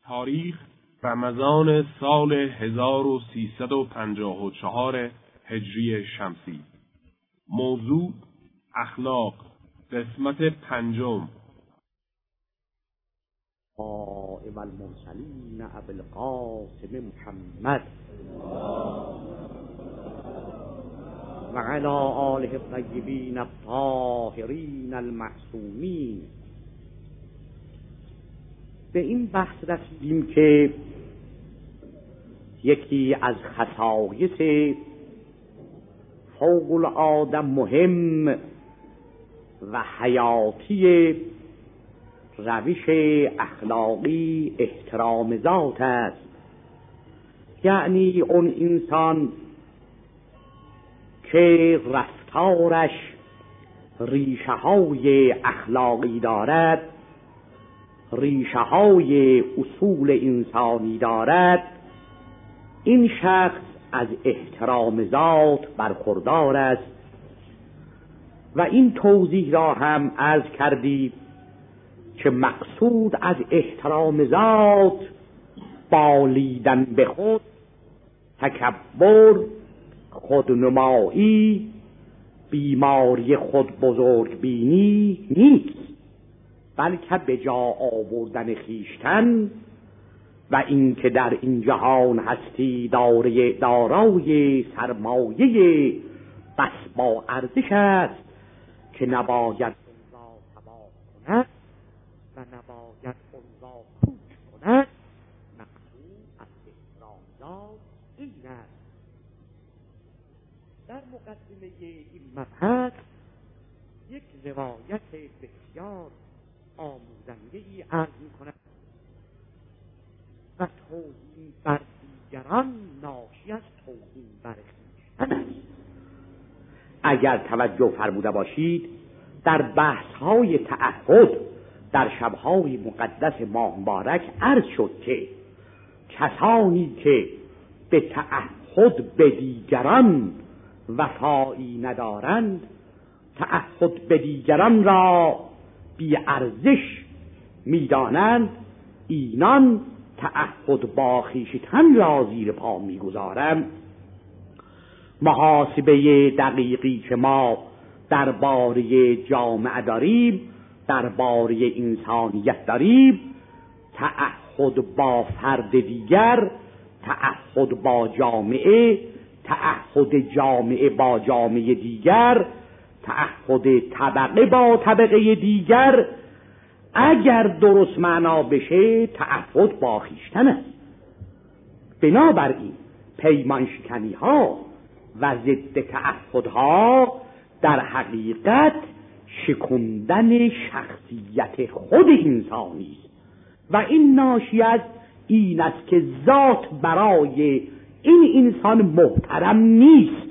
تاریخ رمضان سال 1354 هجری شمسی. موضوع اخلاق، قسمت 5. قائم المرسلین ابو القاسم محمد و علی آله الطیبین الطاهرین المعصومین. به این بحث رسیدیم که یکی از خصایص فوق العاده مهم و حیاتی روش اخلاقی احترام ذات است، یعنی اون انسان که رفتارش ریشه های اخلاقی دارد، ریشه های اصول انسانی دارد، این شخص از احترام ذات برخوردار است. و این توضیح را هم عرض کردیم که مقصود از احترام ذات بالیدن به خود، تکبر، خودنمایی، بیماری خود بزرگ بینی نیست، بلکه به جا آوردن خویشتن و این که در این جهان هستی دارای سرمایه بس با ارزش است که نباید اون را تباه کند و نباید اون را پوچ کند. مقصود از احترام ذات این است. در مقدمه این مبحث یک روایت بسیار آموزنده‌ای عرض می‌کند و توهین بر دیگران ناشی از توهین بر خویشتن است. اگر توجه فرموده باشید، در بحث‌های تعهد در شب‌های مقدس ماه مبارک عرض شد که کسانی که به تعهد به دیگران وفایی ندارند، تعهد به دیگران را بی ارزش می‌دانند، اینان تعهد با خویشتن را زیر پا می‌گذارند. محاسبه دقیقی که ما درباره جامعه داریم، درباره انسانیت داریم، تعهد با فرد دیگر، تعهد با جامعه، تعهد جامعه با جامعه دیگر، تعهد طبقه با طبقه دیگر، اگر درست معنا بشه تعهد با خویشتن است. بنابراین پیمان شکنی ها و ضد تعهدها در حقیقت شکندن شخصیت خود انسانی است و این ناشی از این است که ذات برای این انسان محترم نیست.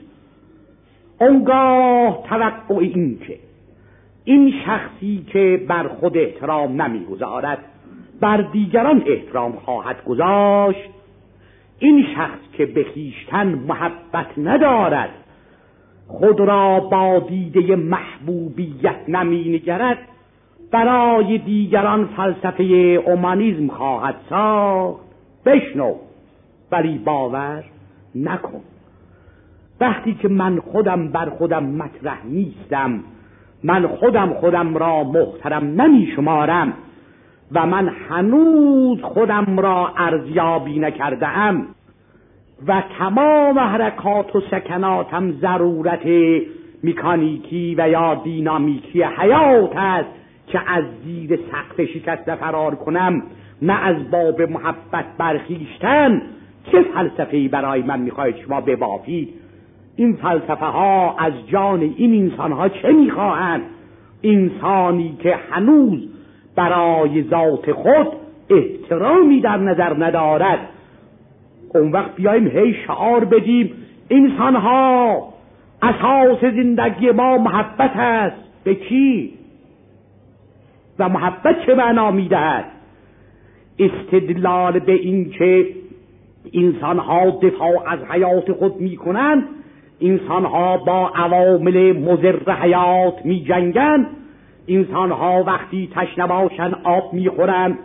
اونگاه توقع این که این شخصی که بر خود احترام نمیگذارد بر دیگران احترام خواهد گذاشت، این شخص که به خویشتن محبت ندارد، خود را با دیده محبوبیت نمینگرد، برای دیگران فلسفه اومانیسم خواهد ساخت. بشنو ولی باور نکن. وقتی که من خودم بر خودم مطرح نیستم، من خودم را محترم نمی شمارم و من هنوز خودم را ارزیابی نکرده ام و تمام حرکات و سکناتم ضرورت مکانیکی و یا دینامیکی حیات است که از زیر سقف شکسته فرار کنم، نه از باب محبت برخیشتن. چه فلسفه‌ای برای من میخواهید شما ببافید؟ این فلسفه ها از جان این انسان ها چه میخواهند؟ انسانی که هنوز برای ذات خود احترامی در نظر ندارد. اون وقت بیاییم هی شعار بدیم انسان ها اساس زندگی ما محبت است. به کی؟ و محبت چه معنا میدهد؟ استدلال به این که انسان ها دفاع از حیات خود میکنند، انسان ها با عوامل مضر حیات می جنگن، انسان ها وقتی تشنه باشن آب می خورن،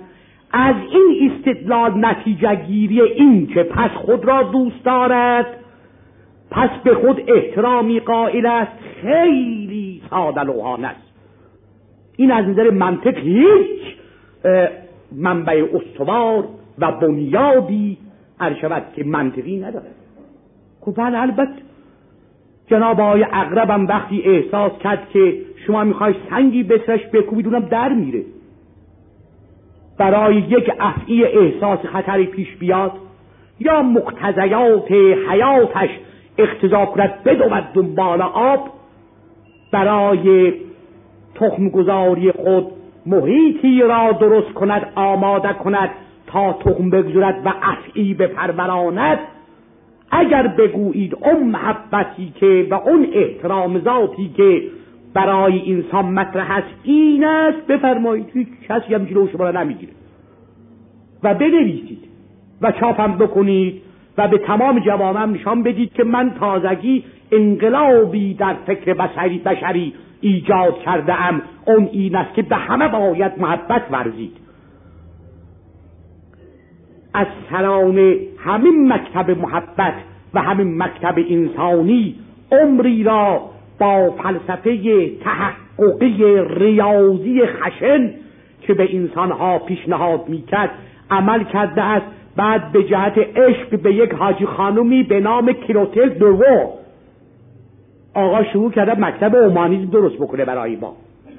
از این استدلال نتیجه گیری این که پس خود را دوست دارد، پس به خود احترامی قائل است، خیلی ساده لوحانه است. این از نظر منطق هیچ منبع استوار و بنیادی عرشبت که منطقی نداره. بله البته جناب آقای عقربم وقتی احساس کرد که شما میخوای سنگی بسرش بکوبید اونم در میره، برای یک افعی احساس خطری پیش بیاد یا مقتضیات حیاتش اقتضا کند بدود دنبال آب، برای تخم گذاری خود محیطی را درست کند، آماده کند تا تخم بگذارد و افعی بپروراند، اگر بگویید اون محبتی که و اون احترام ذاتی که برای انسان مطرح است این است، بفرمایید، هیچ کسی هم جلو شما را نمیگیره و بنویسید و چاپم بکنید و به تمام جوامع نشان بدید که من تازگی انقلابی در فکر بشری ایجاد کرده ام، اون این است که به همه باید محبت ورزید. از سران همین مکتب محبت و همین مکتب انسانی عمری را با فلسفه تحققی ریاضی خشن که به انسانها پیشنهاد میکرد عمل کرده است. بعد به جهت عشق به یک حاجی خانومی به نام کلوتل دوو آقا شروع کرده مکتب اومانیزم درست بکنه برای ما.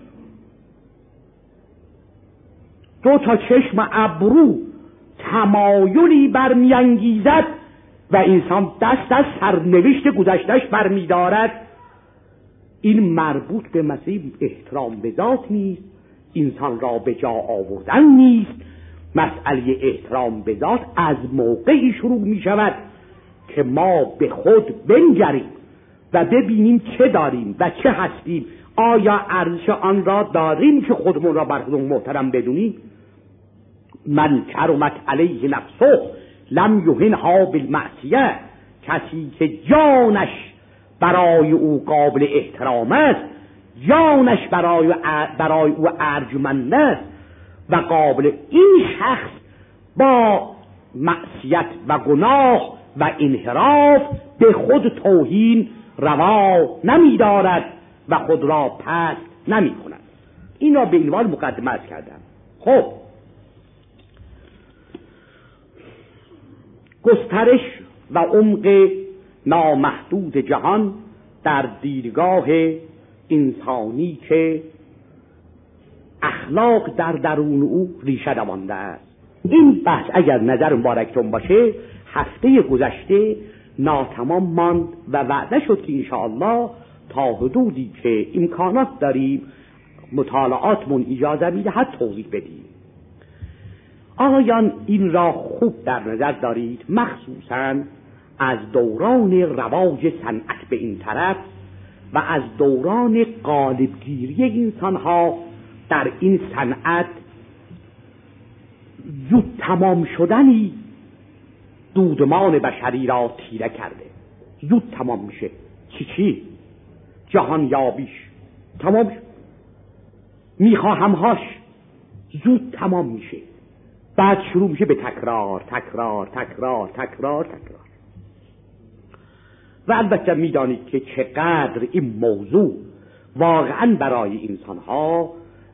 2 چشم ابرو تمایلی برمیانگیزد و انسان دست از سرنوشت گذشتهش برمیدارد. این مربوط به مسئله احترام به ذات نیست، انسان را به جا آوردن نیست. مسئله احترام به ذات از موقعی شروع می شود که ما به خود بنگریم و ببینیم چه داریم و چه هستیم. آیا ارزش آن را داریم که خودمون را بر خودمون محترم بدونیم؟ من کرمت علیه نفسه لم یهنها بالمعصیه، کسی که جانش برای او قابل احترام است، جانش برای او ارجمند است و قابل، این شخص با معصیت و گناه و انحراف به خود توهین روا نمی دارد و خود را پست نمی کند. این را به عنوان مقدمه عرض کردم. خب گسترش و عمق نامحدود جهان در دیدگاه انسانی که اخلاق در درون او ریشه دوانده است. این بحث اگر نظر مبارکتون باشه هفته گذشته ناتمام ماند و وعده شد که انشاءالله تا حدودی که امکانات داریم مطالعاتمون اجازه میدهد توضیح بدیم. آقایان این را خوب در نظر دارید، مخصوصاً از دوران رواج صنعت به این طرف و از دوران غالبگیری انسانها در این صنعت زود تمام شدنی دودمان بشری را تیره کرده. زود تمام میشه. چی؟ جهان یابیش تمام شد، میخواهمهاش زود تمام میشه، بعد شروع میشه به تکرار تکرار تکرار تکرار تکرار. و البته میدانید که چقدر این موضوع واقعا برای انسانها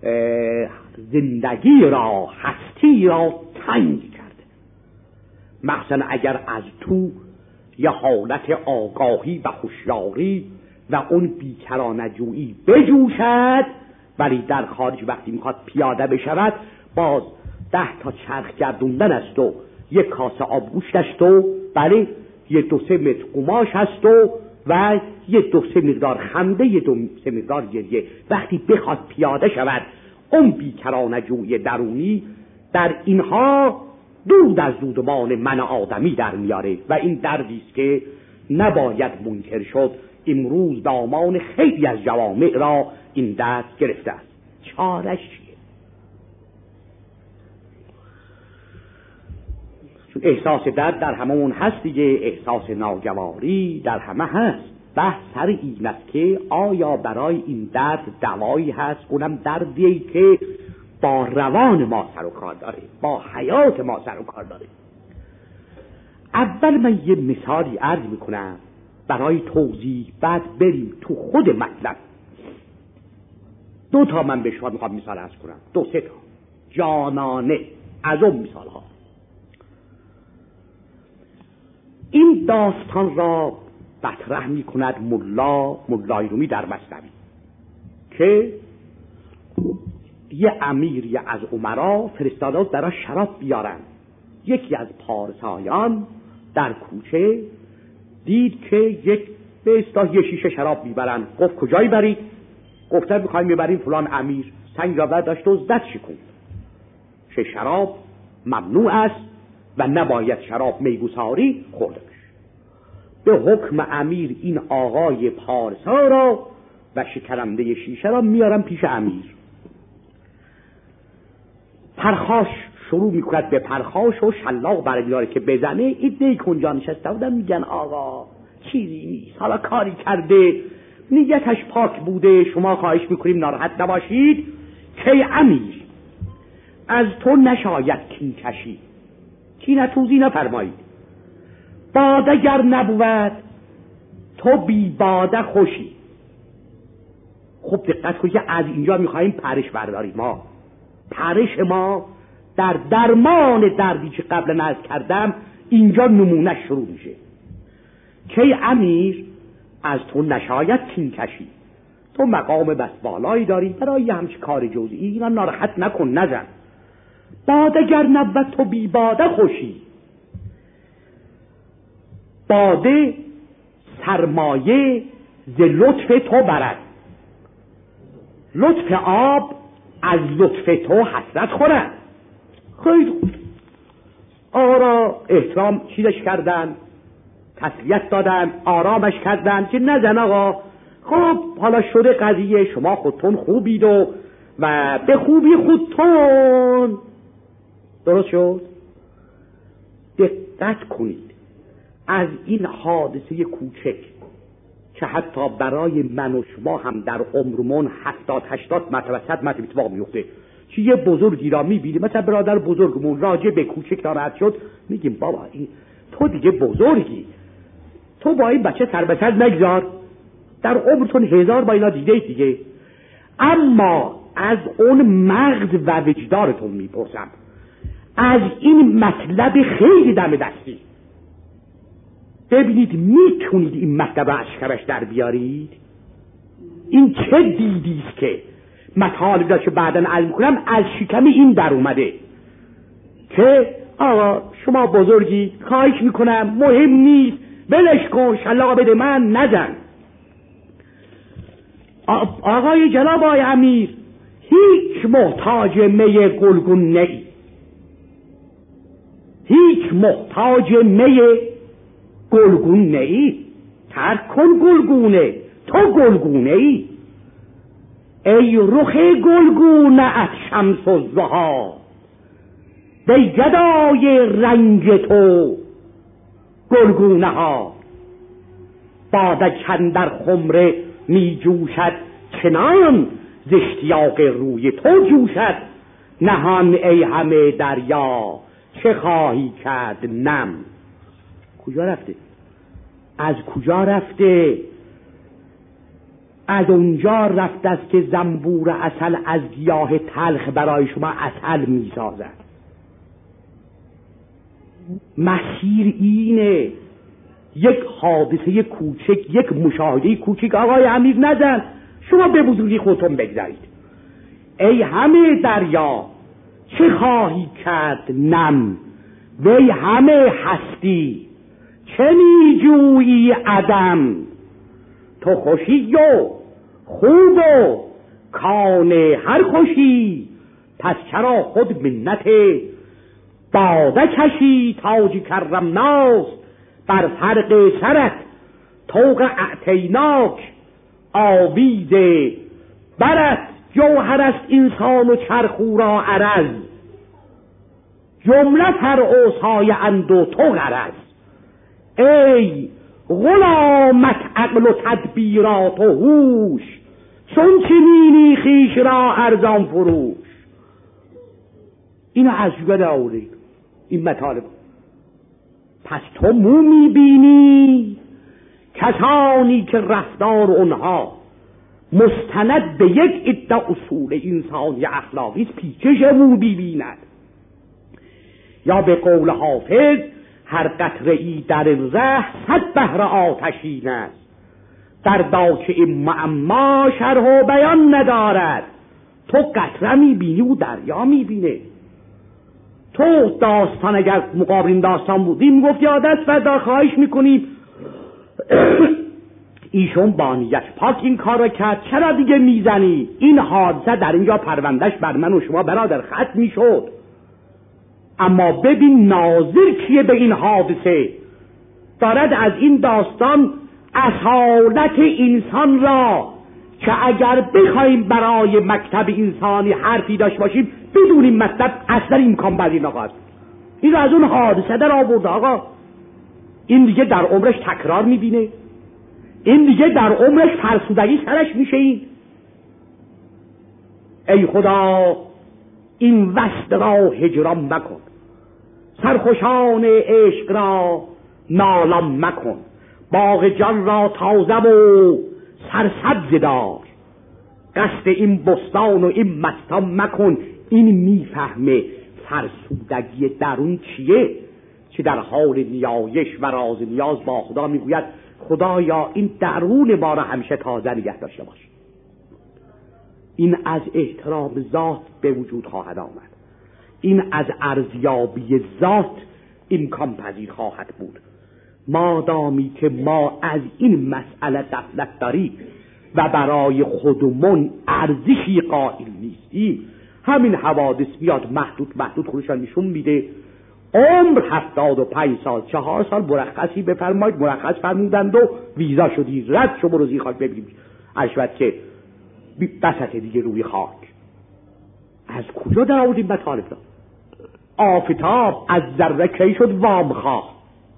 زندگی را، هستی را تنگ کرده. مثلا اگر از تو یه حالت آگاهی و هوشیاری و اون بیکرانه‌جویی بجوشد، ولی در خارج وقتی میخواد پیاده بشود باز 10 چرخ گردوندن است و 1 کاسه آبگوشت است و بله 2-3 متر قماش هست و 2-3 مقدار خنده، 2-3 مقدار گریه. وقتی بخواد پیاده شود اون بیکرانه‌جویی درونی در اینها دود از دودمان من آدمی در میاره و این دردی است که نباید منکر شد. امروز دامان خیلی از جوامع را این درد گرفته است. چارش چیه؟ چون احساس درد در همون هست دیگه، احساس ناگواری در همه هست. بحث سر این است که آیا برای این درد دوایی هست؟ اونم دردی که با روان ما سر و کار داره، با حیات ما سر و کار داره. اول من یه مثالی عرض میکنم برای توضیح، بعد بریم تو خود مطلب. 2 تا من به شما میخوام مثال عرض کنم، 2-3 تا جانانه از اون مثال ها. این داستان را مطرح میکند ملای رومی در مثنوی که یه امیری از امرا فرستاده برای شراب بیارن. یکی از پارسایان در کوچه دید که یک به اصطلاح 1 شیشه شراب میبرن. گفت کجایی برید؟ گفتن میخوایم میبریم فلان امیر. سنگ را برداشت و زد شکوند. چه شراب ممنوع است و نباید شراب میگساری خورده بشه. به حکم امیر این آقای پارسا را و شکننده شیشه را میارن پیش امیر. پرخاش شروع میکند به پرخاش و شلاق برمی‌داره که بزنه. این دیک اونجا نشسته بودن میگن آقا چیزی نیست، حالا کاری کرده، نیتش پاک بوده، شما خواهش میکنیم ناراحت نباشید. که امیر از تو نشاید کین کشی، کینتوزی نفرمایید. باده گر نبود تو بی باده خوشی. خب دقت کنید که از اینجا میخواییم پرش برداریم. ما پرش ما در درمان دردی که قبل نعرض کردم اینجا نمونه شروع میشه. که امیر از تو نشاید کین کشی، تو مقام بس بالایی داری، برای همچه کار جزئی اینا ناراحت نکن، نزن. باده گر نبود تو بی باده خوشی. باده سرمایه ز لطف تو برد، لطف آب از لطف تو حسرت خورد. خیلی آرا احترام چیزش کردن، تسلیت دادن، آرامش کردن که نزن آقا، خب حالا شده قضیه، شما خودتون خوبید و به خوبی خودتون. درست شد؟ دقت کنید از این حادثه کوچک که حتی برای من و شما هم در عمرمون 70-80 مرتبه 100 مرتبه اتفاق میفته، که یه بزرگی را میبینیم، مثلا برادر بزرگمون راجع به کوچک ناراحت شد، میگیم بابا این تو دیگه بزرگی، تو با این بچه سر به سر نگذار، در عمرتون 1000 با اینا دیده دیگه. اما از اون مغز و وجدانتون میپرسم، از این مطلب خیلی دم دستی ببینید میتونید این مطلب از شکمش در بیارید؟ این چه دیدیست که مطالب داشت بعداً علم کنم از شکم این در اومده که آقا شما بزرگی، خواهش میکنم مهم نیست، بلش کن، شلاق بده من، نزن. آقای جناب آقای امیر هیچ محتاج می گلگون نئی، هیچ محتاج می گلگون نئی، ترک کن گلگونه، تو گلگونه ای. ای رخ گلگونه ات شمس الضحی، ای گدای رنگ تو گلگونه ها. باده کاندر خمره می جوشد چنان، ز اشتیاق روی تو جوشد نهان. ای همه دریا چه خواهی کرد نم. کجا رفته؟ از کجا رفته؟ از اونجا رفته است که زنبور عسل از گیاه تلخ برای شما عسل می سازد. مسیر اینه، یک حادثه کوچک، یک مشاهده کوچک. آقای امیر نزن، شما به بزرگی خودتون بگذارید. ای همه دریا چه خواهی کرد نم، وی همه هستی چه می جویی عدم. تو خوشی و خوب و کان هر خوشی، پس چرا خود منت باده کشی. تاج کرمناس بر فرق سرت، طوق اعتیناک آویز برت. جوهر است انسان و چرخو را عرض، جمله تر اوصای اند و تو غرض. ای غلامت عقل و تدبیرات و هوش، چون چنینی خویش را ارزان فروش. اینو از جوه در آورده این مطالب. پس تو مو میبینی کسانی که رفتار اونها مستند به یک عده اصول انسانی اخلاقی پیچش مو بیبیند. یا به قول حافظ هر قطره ای در ره 100 بحر آتشین است، در داچه معما شرح و بیان ندارد. تو قطره میبینی و دریا میبینه. تو داستان اگر مقابل این داستان بودیم گفتی عادت فردا خواهش میکنیم ایشون با نیت پاک این کار رو کرد، چرا دیگه میزنی؟ این حادثه در اینجا پروندهش بر من و شما برادر ختم میشد. اما ببین ناظر کیه به این حادثه، دارد از این داستان اصالت انسان را که اگر بخوایم برای مکتب انسانی حرفی داشت باشیم بدون این مطلب اصلا امکان پذیر نخواهد. این رو از اون حادثه در آورد. آقا این دیگه در عمرش تکرار میبینه، این دیگه در عمرش فرسودگی سرش میشه. ای خدا این وصل را هجران مکن، سرخوشان عشق را نالان مکن، باغ جان را تازه و سرسبز دار، قصد این بستان و این مستان مکن. این میفهمه فرسودگی درون چیه، که در حال نیایش و راز نیاز با خدا میگوید خدایا این درون ما را همیشه تازه نگه داشته باش. این از احترام ذات به وجود خواهد آمد، این از ارزیابی ذات امکان پذیر خواهد بود. مادامی که ما از این مسئله غفلت داریم و برای خودمون ارزشی قائل نیستیم، همین حوادث بیاد محدود خودشان نشون میده. عمر 75 سال 4 سال مرخصی بفرمایید، مرخص فرمودند و ویزا شدی، رد شو برو زیر خاک ببینیم عشوت که بسط دیگه روی خاک. از کجا در آوردیم مطالب را؟ آفتاب از ذره کی شد وام خواه،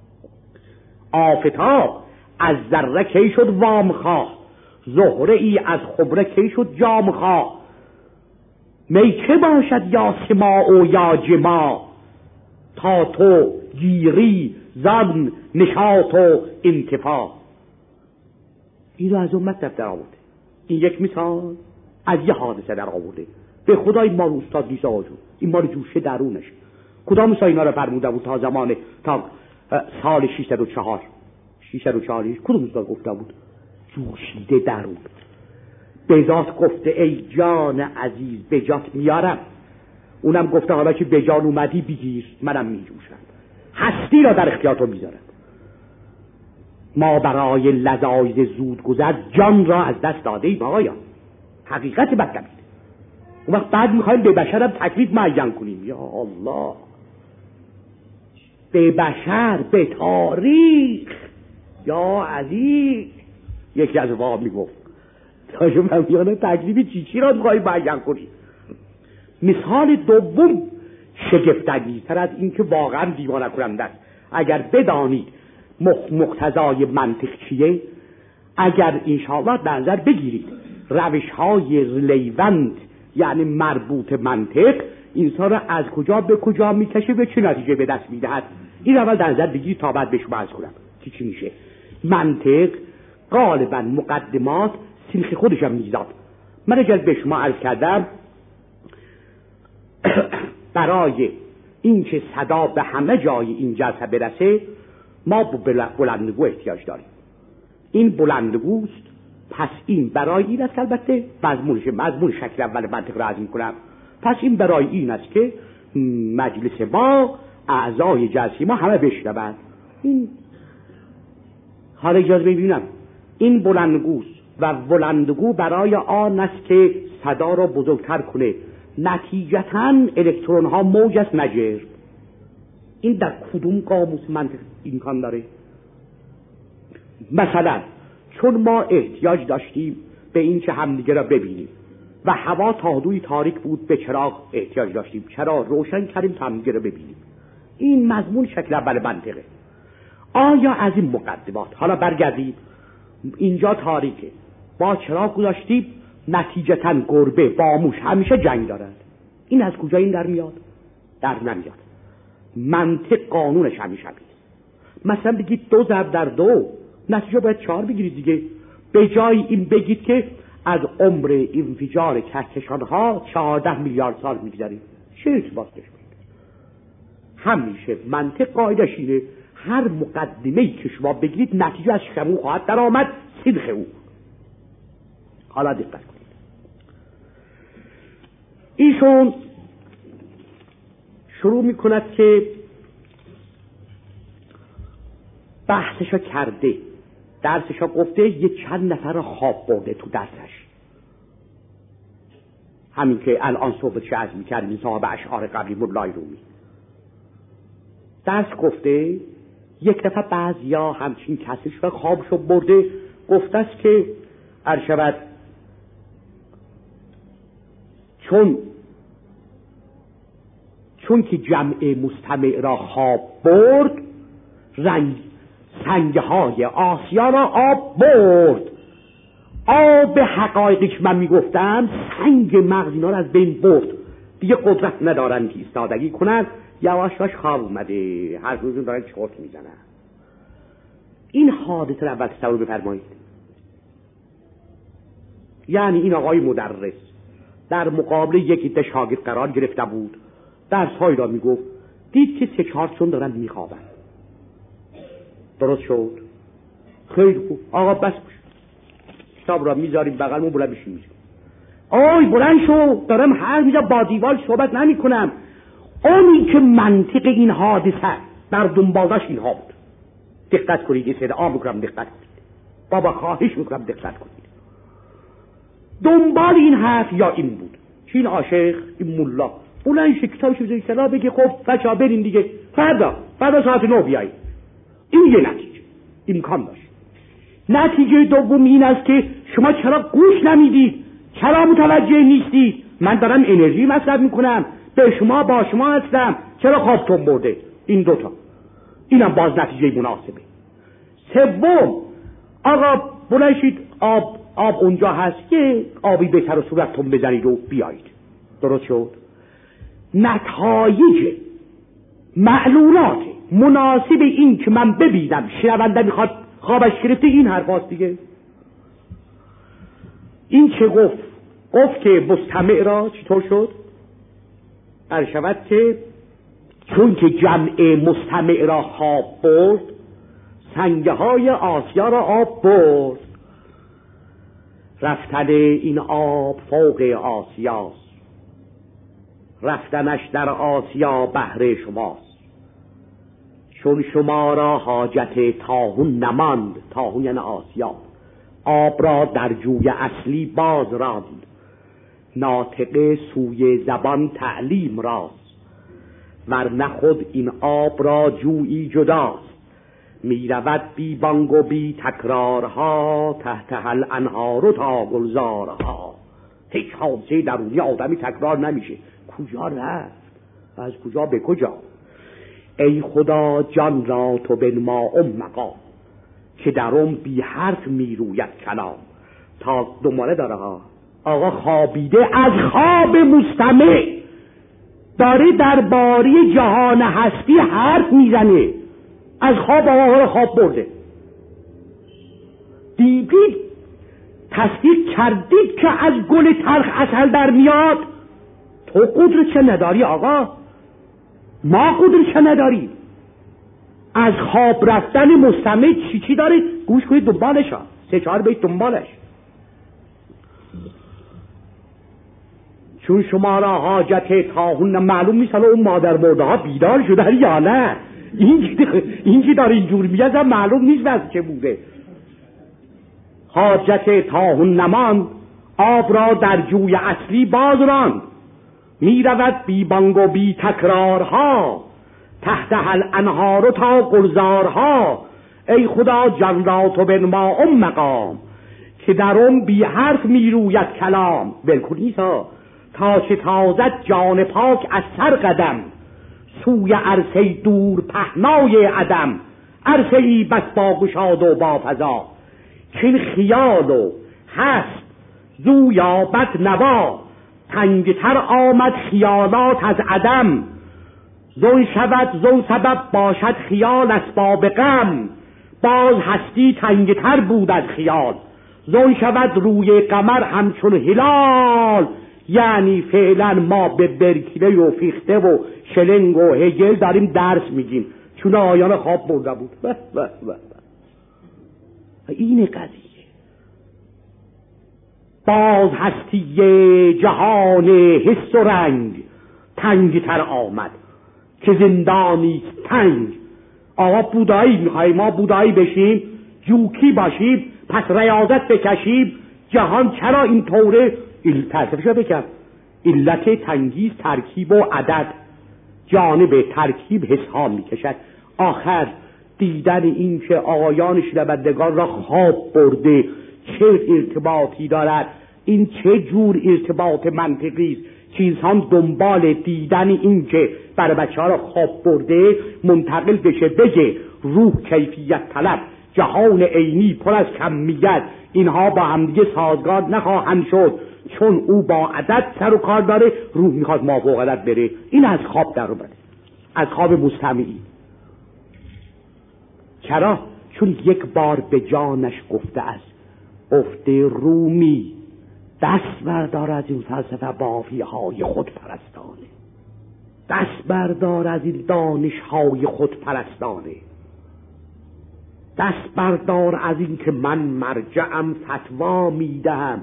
آفتاب از ذره کی شد وام خواه، زهره ای از خبره کی شد جام خواه. می که باشد یا سماع و یا جما، تا تو گیری زن نشاط و انتفاع. این رو از اون مطلب در آورده. این یک مثال از یه حادثه در آورده. به خدا این مال استاد نیست آقا جون، این مال جوشه درونش. کدام سا اینا رو فرموده بود تا زمان تا سال 604 کدوم استاد گفته بود؟ جوشیده درون. به ذات گفته ای جان عزیز به جات میارم، اونم گفته حالا که به جان اومدی بگیر منم میجوشم، هستی را در اختیار تو میذارم. ما برای لذایذ زود گذر جان را از دست داده ایم آقایان، حقیقت بدکبید. اون وقت بعد میخوایم به بشرم تکلیف معین کنیم. یا الله، به بشر، به تاریخ. یا عزیز، یکی از واقع میگفت تاشو ممیانه تکلیف چی را میخوایم معین کنیم. مثال دوم شگفت‌انگیزتر از این که واقعا دیوانه کننده است. اگر بدانید مقتضای منطق چیه، اگر انشاءالله در نظر بگیرید روش‌های لیوند یعنی مربوط منطق انسان را از کجا به کجا میکشه و چه نتیجه به دست میدهد، این اول در نظر بگیرید تا بعد به شما عرض کنم که چی میشه. منطق غالبا مقدمات سنخ خودش هم میزاد. من اگر به شما عرض کردم برای این که صدا به همه جای این جلسه برسه ما بلندگو احتیاج داریم. این بلندگوست. پس این برای این است که البته مضمون شکل اول منطق را عرض می‌کنم. پس این برای این است که مجلس ما، اعضای جلسه ما همه بشنوند. این حالا اجازه ببینم، این بلندگوست و بلندگو برای آن است که صدا را بزرگتر کنه. نتیجتاً الکترون ها موج است نجر. این در کدوم قاموس منطق امکان داره؟ مثلا چون ما احتیاج داشتیم به این که همدیگه را ببینیم و هوا تا حدودی تاریک بود، به چراغ احتیاج داشتیم، چراغ روشن کردیم تا همدیگه را ببینیم. این مضمون شکل اول منطقه. آیا از این مقدمات حالا برگردیم، اینجا تاریکه، با چراغ گذاشتیم، نتیجتاً گربه با موش همیشه جنگ دارد. این از کجا این در میاد؟ در نمیاد. منطق قانونش همیشه همینه. مثلا بگید 2 ضرب در 2، نتیجه باید 4 بگیرید دیگه. به جای این بگید که از عمر انفجار کهکشان‌ها 14 میلیارد سال میگذریم، چه ارتباط داشت؟ همیشه منطق قاعدش اینه هر مقدمه‌ای که شما بگیرید نتیجه از شمو خواهد در آمد صدق او. حالا دقت کنید، ایشون شروع میکند که بحثشو کرده، درسشو گفته، یه چند نفر رو خواب برده تو درسش، همین که الان صحبتش از میکردیم صاحب اشعار قبلی مولای رومی. درس گفته یک دفعه بعضیا همچین کسیش رو خوابشو برده، گفته است که ارشبت چون که جمع مستمع را خواب برد، سنگهای آسیا را آب برد. آب حقایقی که من میگفتم سنگ مغز اینا را از بین برد، دیگه قدرت ندارن که ایستادگی کنن، یواش یواش خواب اومده، هر روزون دارن چرت میزنن. این حادثه را اول تصور بفرمایید. یعنی این آقای مدرس در مقابل یکی ده شاگرد قرار گرفته بود، درس‌هایی را میگفت، دید که 3-4 چون دارن میخوابن. درست شد؟ خیلی خوب، آقا بس باش، کتاب را میذاریم بغلمون، بلند بشیم میزیم. آی بلند شو، دارم هر میزا با دیوار صحبت نمی کنم. اونی که منطق این حادثه در دنبالش اینها بود. دقت کنید، استدعا میکنم دقت کنید، بابا خواهش میکنم دقت کنید. دنبال این حرف یا این بود که این عاشق، این ملا بلند شه کتابشو بذاری سلا بگه خب بچه‌ها بریم دیگه، فردا ساعت 9 بیایید. این یه نتیجه امکان داشت. نتیجه دوم این است که شما چرا گوش نمیدید، چرا متوجه نیستید؟ من دارم انرژی مصرف میکنم، به شما با شما هستم، چرا خوابتون برده؟ این دوتا، اینم باز نتیجه مناسبه. سوم، آقا بلند شید، آب اونجا هست که آبی به سر و صورتتون بزنید و بیایید. درست شد؟ نتایج معلولات مناسب این که من ببینم شنونده میخواد خوابش گرفته، این حرف هاست دیگه. این چه گفت که مستمع را چطور شد؟ شود که چون که جمع مستمع را خواب برد، سنگه های آسیا را آب برد. رفتن این آب فوق آسیاست، رفتنش در آسیا بهر شماست. چون شما را حاجت طاحون نماند، طاحون یعنی آسیا، آب را در جوی اصلی باز راند. ناطق سوی زبان تعلیم راست، ورنه خود این آب را جویی جداست. می رود بی بانگ و بی تکرارها، تحت هل انهار تا گلزارها. هیچ حادثه درونی آدمی تکرار نمیشه. کجا رفت؟ از کجا به کجا؟ ای خدا جان را تو بنما مقام، که درم بی حرف می روید کلام. تا دنباله داره ها. آقا خوابیده، از خواب مستمع داره درباره جهان هستی حرف میزنه. از خواب آقا رو خواب برده. دیدید، تصدیق کردید که از گل تلخ عسل در میاد. تو قدرت چه نداری آقا؟ ما قدرت چه نداریم؟ از خواب رفتن مستمع چی داره؟ گوش کنید دنبالش ها، 3-4 بیت دنبالش. چون شما را حاجت طاحون، معلوم نیست حالا اون مادر مرده ها بیدار شدن یا نه. این که داره اینجور میگه معلوم نیست وقت چه بوده. حاجت طاحون نمان، آب را در جوی اصلی باز راند. می رود بی بانگ و بی تکرارها، تحت هل انهار تا گلزارها. ای خدا جان را تو بنما مقام، که درم بی حرف می روید کلام. بلکن نیسا تا چه تازد جان پاک از سر قدم، سوی عرصه دور پهنای عدم. عرصه ای بس با گشاد و با فضا، چین خیال و هست زو یابد نوا. تنگتر آمد خیالات از عدم، زون شود زون سبب باشد خیال اسباب غم، باز هستی تنگتر بود از خیال. زون شود روی قمر همچون هلال، یعنی فعلا ما به برکله و فیخته و شلنگ و هگل داریم درس میگیم، چون آیان خواب برده بود. این قضیه باز هستی جهان حس و رنگ تنگتر آمد که زندانی تنگ. آقا بودایی میخوایی ما بودایی بشیم، جوکی باشیم، پس ریاضت بکشیم. جهان چرا این طوره؟ فلسفه بکن علت تنگیز ترکیب و عدد، جانب ترکیب حس ها میکشد. آخر دیدن این که آقایان شنوندگان را خواب برده چه ارتباطی دارد؟ این چه جور ارتباط منطقی است که انسان دنبال دیدن این که برای بچه ها را خواب برده منتقل بشه بگه روح کیفیت طلب، جهان عینی پر از کمیت، اینها با همدیگه سازگار نخواهند شد چون او با عدد سر و کار داره، روح میخواد ما فوق عدد بره. این از خواب در اومده، از خواب مستمعی. چرا؟ چون یک بار به جانش گفته است افته رومی دست بردار از این فلسفه بافی های خود پرستانه، دست بردار از این دانش های خود پرستانه، دست بردار از این که من مرجعم فتوا میدهم.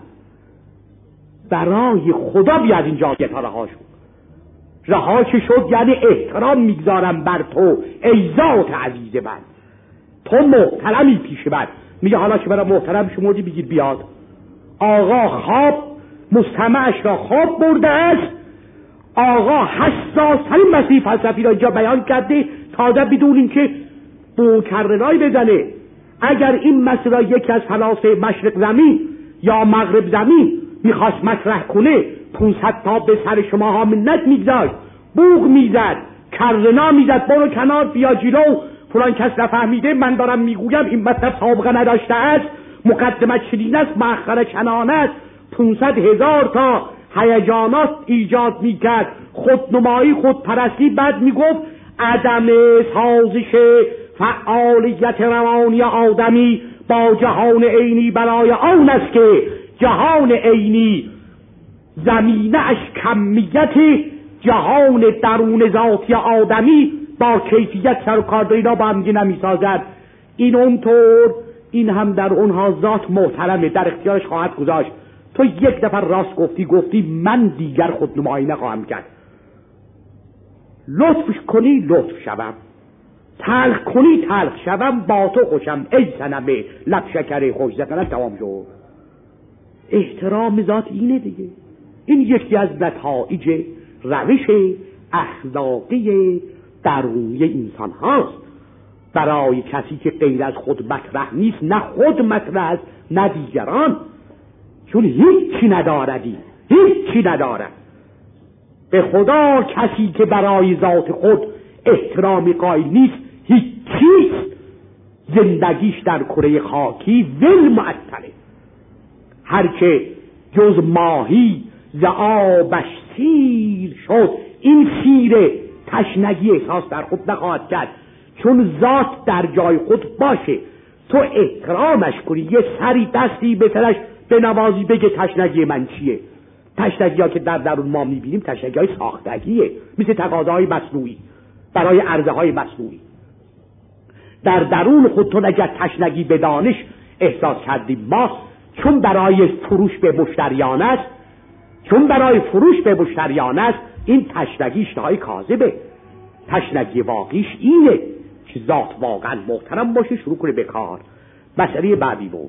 برای خدا بیا از این جایت ها رها شد. رها چه شد؟ یعنی احترام میگذارم بر تو ای ذات عزیز من، تو محترمی پیش من. میگه حالا که برای محترم شمردی بگیر بیاد. آقا خواب مستمعش را خواب برده است. آقا حساس‌ترین مسئله فلسفی را اینجا بیان کرده، تازه بدون اینکه بوکرنای بزنه. اگر این مسئله یکی از فلاسفه مشرق زمین یا مغرب زمین میخواست مطرح کنه 500 تا به سر شما ها منت میگذاشت، بوق میزد، کرنا میزد، برو کنار بیا جلو، فلان کس نفهمیده، من دارم میگویم این مطلب سابقه نداشته است، مقدمت چنین است، مأخر چنان است. 500,000 تا هیجانات ایجاد میکرد، خودنمایی، خودپرستی. بعد میگفت عدم سازش فعالیت روانی آدمی با جهان عینی برای آن است که جهان عینی زمینه‌اش کمیت جهان درون ذاتی آدمی با کیفیت سر و کار دارینا با هم نمیسازد. این اونطور، این هم در اونها ذات محترمه، در اختیارش خواهد گذاشت. تو یک دفعه راست گفتی من دیگر خودنمایی نخواهم کرد. لطف کنی لطف شوم، تلخ کنی تلخ شوم، با تو خوشم ای صنمه لب شکره خوش زکنم، تمام شد. احترام ذات اینه دیگه. این یکی از نتایج روش اخلاقی درونی انسان هاست. برای کسی که غیر از خود مطرح نیست، نه خود مطرح است نه دیگران، چون هیچی نداردی، هیچی ندارد. به خدا کسی که برای ذات خود احترامی قائل نیست هیچیست، زندگیش در کره خاکی ول معطله. هر که جز ماهی ز آبش سیر شد، این سیر تشنگی احساس در خود نخواهد کرد، چون ذات در جای خود باشه. تو احترامش کنی، یه سری دستی به سرش بنوازی، بگه تشنگی من چیه. تشنگی ها که در درون ما میبینیم تشنگی های ساختگیه، مثل تقاضاهای مصنوعی برای عرضه های مصنوعی. در درون خودتون اگر تشنگی به دانش احساس کردیم ما، چون برای فروش به مشتریان است، این تشنگی اشتهای کاذبه. تشنگی واقعیش اینه که ذات واقعا محترم باشه، شروع کنه به کار. مسئله بعدی بود.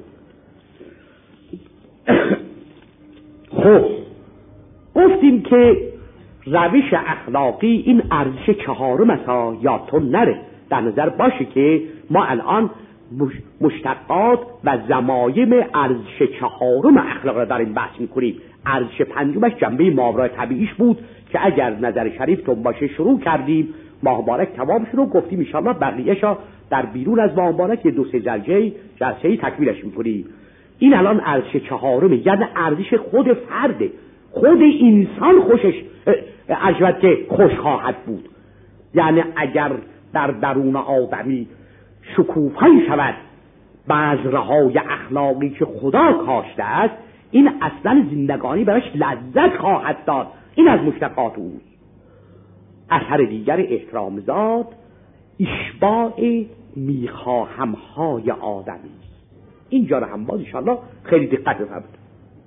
خب گفتیم که روش اخلاقی این ارزش چهارم است، یادتون نره. در نظر باشه که ما الان مشتقات و ضمایم ارزش چهارم اخلاق را داریم بحث میکنیم. ارزش پنجمش جنبه ماورای طبیعیش بود که اگر نظر شریفتون باشه شروع کردیم، ماه مبارک تمام شد و گفتیم ان شاءالله بقیه‌شا در بیرون از ماه مبارک 2-3 جلسه‌ای تکمیلش میکنیم. این الان ارزش چهارمه، یعنی ارزش خود فرده، خود انسان خوشش که خوش خواهد بود. یعنی اگر در درون آدمی شکوفایی شود بذرهای اخلاقی که خدا کاشته است، این اصلا زندگانی براش لذت خواهد داد. این از مشتقات اوست. اثر دیگر احترام ذات اشباع میخواهمهای آدمی است. اینجا رو هم باز انشاءالله خیلی دقت بفرمایید.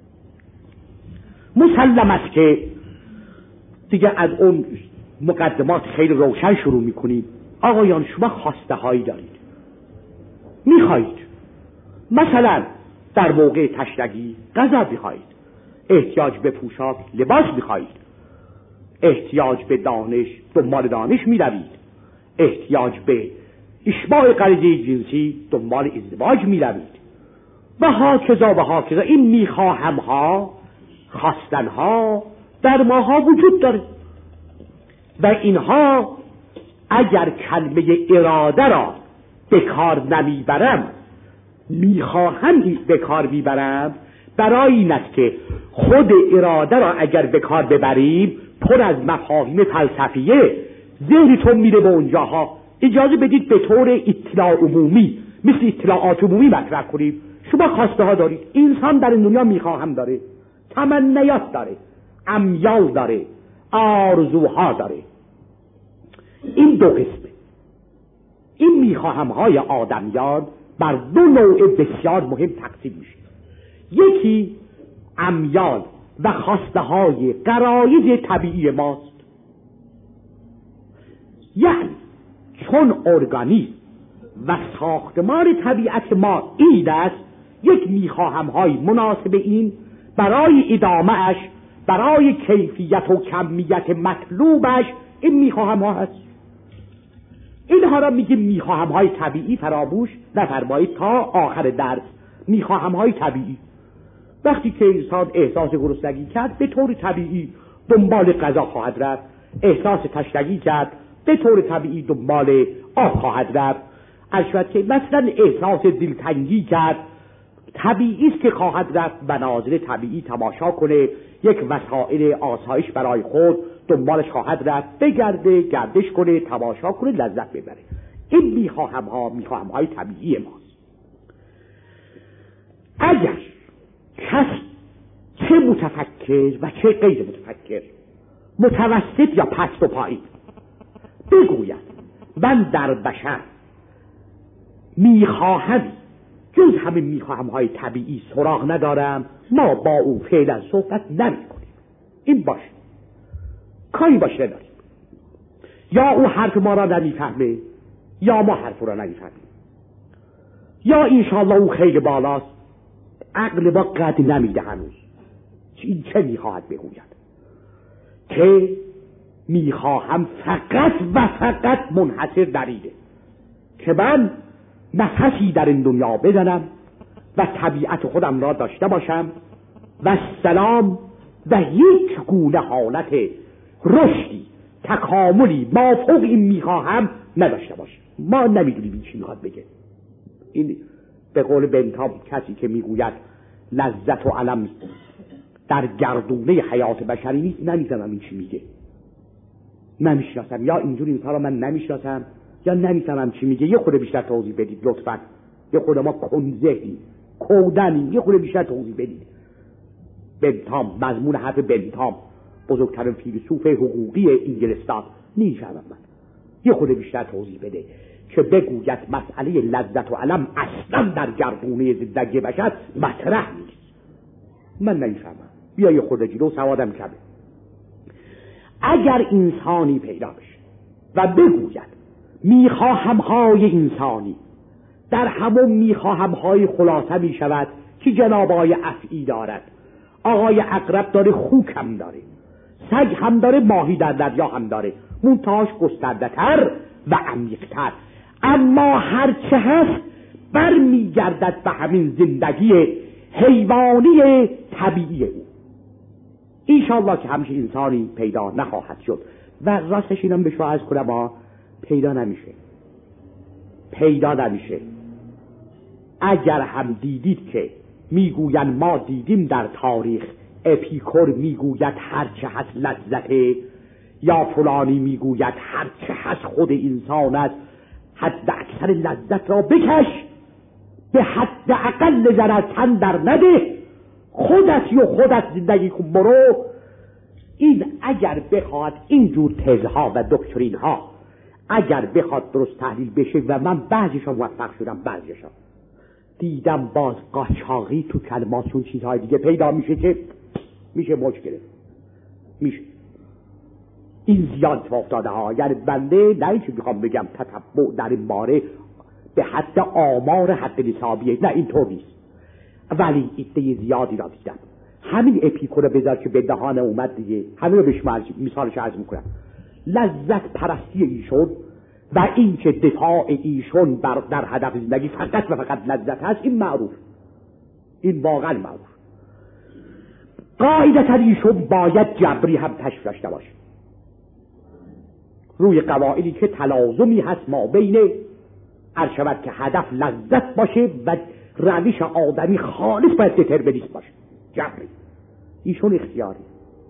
مسلم است که دیگه از اون مقدمات خیلی روشن شروع میکنیم. آقایان شما خواسته هایی دارید، میخواهید مثلا در موقع تشنگی غذا میخواهید، احتیاج به پوشاک لباس میخواهید، احتیاج به دانش دنبال دانش میروید، احتیاج به اشباع غریزه جنسی دنبال ازدواج میروید و هاکذا و هاکذا. این میخواهم ها، خواستن ها در ماها وجود داره و اینها اگر کلمه اراده را به کار نمیبرم، میخواهم به کار میبرم، برای این است که خود اراده را اگر به کار ببریم پر از مفاهیم فلسفیه، ذهنتون میره به اونجاها. اجازه بدید به طور اطلاع عمومی، مثل اطلاعات عمومی مطرح کنیم. شما خواسته ها دارید. انسان در این دنیا میخواهم داره، تمنیات داره، امیال داره، آرزوها داره. این دو قسمه. این میخواهم های آدمیان بر دو نوع بسیار مهم تقسیم میشه. یکی امیال و خواسته های غرایز طبیعی ماست، یعنی چون ارگانیسم و ساختمان طبیعت ما این است، یک میخواهم های مناسب این برای ادامهش، برای کیفیت و کمیت مطلوبش، این میخواهم ها هست. اینها را میگیم میخواهم های طبیعی. فراموش نفرمایید تا آخر درس میخواهم های طبیعی. وقتی که انسان احساس گرسنگی کرد به طور طبیعی دنبال غذا خواهد رفت، احساس تشنگی کرد به طور طبیعی دنبال آب خواهد رفت. البته که مثلا احساس دلتنگی کرد، طبیعی است که خواهد رفت مناظر طبیعی تماشا کنه، یک وسایل آسایش برای خود دنبالش خواهد رفت، بگرده، گردش کنه، تماشا کنه، لذت ببره. این میخواهم های طبیعی ماست. اگر کس چه متفکر و چه غیر متفکر، متوسط یا پست و پایین، بگوید من در بشر میخواهم جز همین میخواهم های طبیعی سراغ ندارم، ما با او فعلا صحبت نمی کنیم، این باشه، کاری باشه نداریم. یا او حرف ما را نمیفهمه یا ما حرف را نمیفهمیم، یا انشاءالله او خیلی بالاست، عقل ما قد نمیده هنوز این چه میخواهد بگوید. که میخواهم فقط و فقط منحصر در اینه که من نفسی در این دنیا بزنم و طبیعت خودم را داشته باشم و سلام و یک گونه حالت رشدی تکاملی مافوق این میخواهم نداشته باشم. ما نمیدونیم این چی میخواد بگه. این به قول بنتام کسی که میگوید لذت و علم در گردونه حیات بشری نیست، نمیدونم این چی میگه، نمیشناسم، یا اینجور اینها را من نمیشناسم یا نمیفهمم چی میگه. یه خورده بیشتر توضیح بدید لطفا. یه خورده ما کنزهی کودنی، یه خورده بیشتر توضیح بدید. بنتام، مضمون حرف بنتام، بزرگترین فیلسوف حقوقی انگلستان، نمیفهمم من. یه خورده بیشتر توضیح بده که بگوید مسئله لذت و علم اصلا در گردونه زندگی بشر مطرح نیست. من نمیفهمم. بیا یه خورده جلو، سوادم کمه. اگر انسانی پیدا بشه و بگوید میخواهم های انسانی در همون میخواهم های خلاصه می شود که جناب آقای افعی دارد، آقای عقرب داره، خوک هم داره، سگ هم داره، ماهی در دریا هم داره، منتهاش گسترده تر و عمیق‌تر، اما هرچه هست برمیگردد به همین زندگی حیوانی طبیعی او. انشاءالله که همیشه انسانی پیدا نخواهد شد و راستش اینم به شما عرض کنم پیدا نمیشه. اگر هم دیدید که میگوین ما دیدیم در تاریخ اپیکور میگوید هرچه هست لذته، یا فلانی میگوید هر چه هست خود انسان است، حد اکثر لذت را بکش، به حد اقل ضرر تن در نده، خودت زندگی کن برو. این اگر بخواد اینجور تزها و دکترین ها اگر بخواد درست تحلیل بشه، و من بعضیشا موفق شدم، بعضیشا دیدم باز قاچاقی تو کلماتشون چیزهای دیگه پیدا میشه که میشه مشکله، میشه این زیاد اتفاق افتاده ها. یعنی بنده نه اینکه میخوام بگم تتبع در این باره به حد آمار حد نصابیه، نه اینطور نیست، ولی ایده زیادی را دیدم. همین اپیکور رو بذار که به دهان اومد دیگه، همین رو به شما مثالش عرض میکنم. لذت پرستی ایشون و این که دفاع ایشون در هدف زندگی فقط و فقط لذت هست، این معروف، این واقعا معروف. قاعدتا ایشون باید جبری هم تشریف داشته باشه، روی قواعدی که تلازمی هست ما بین عرض شود که هدف لذت باشه و روش آدمی خالص باید دترمینیست باشه، جبری. ایشون اختیاری،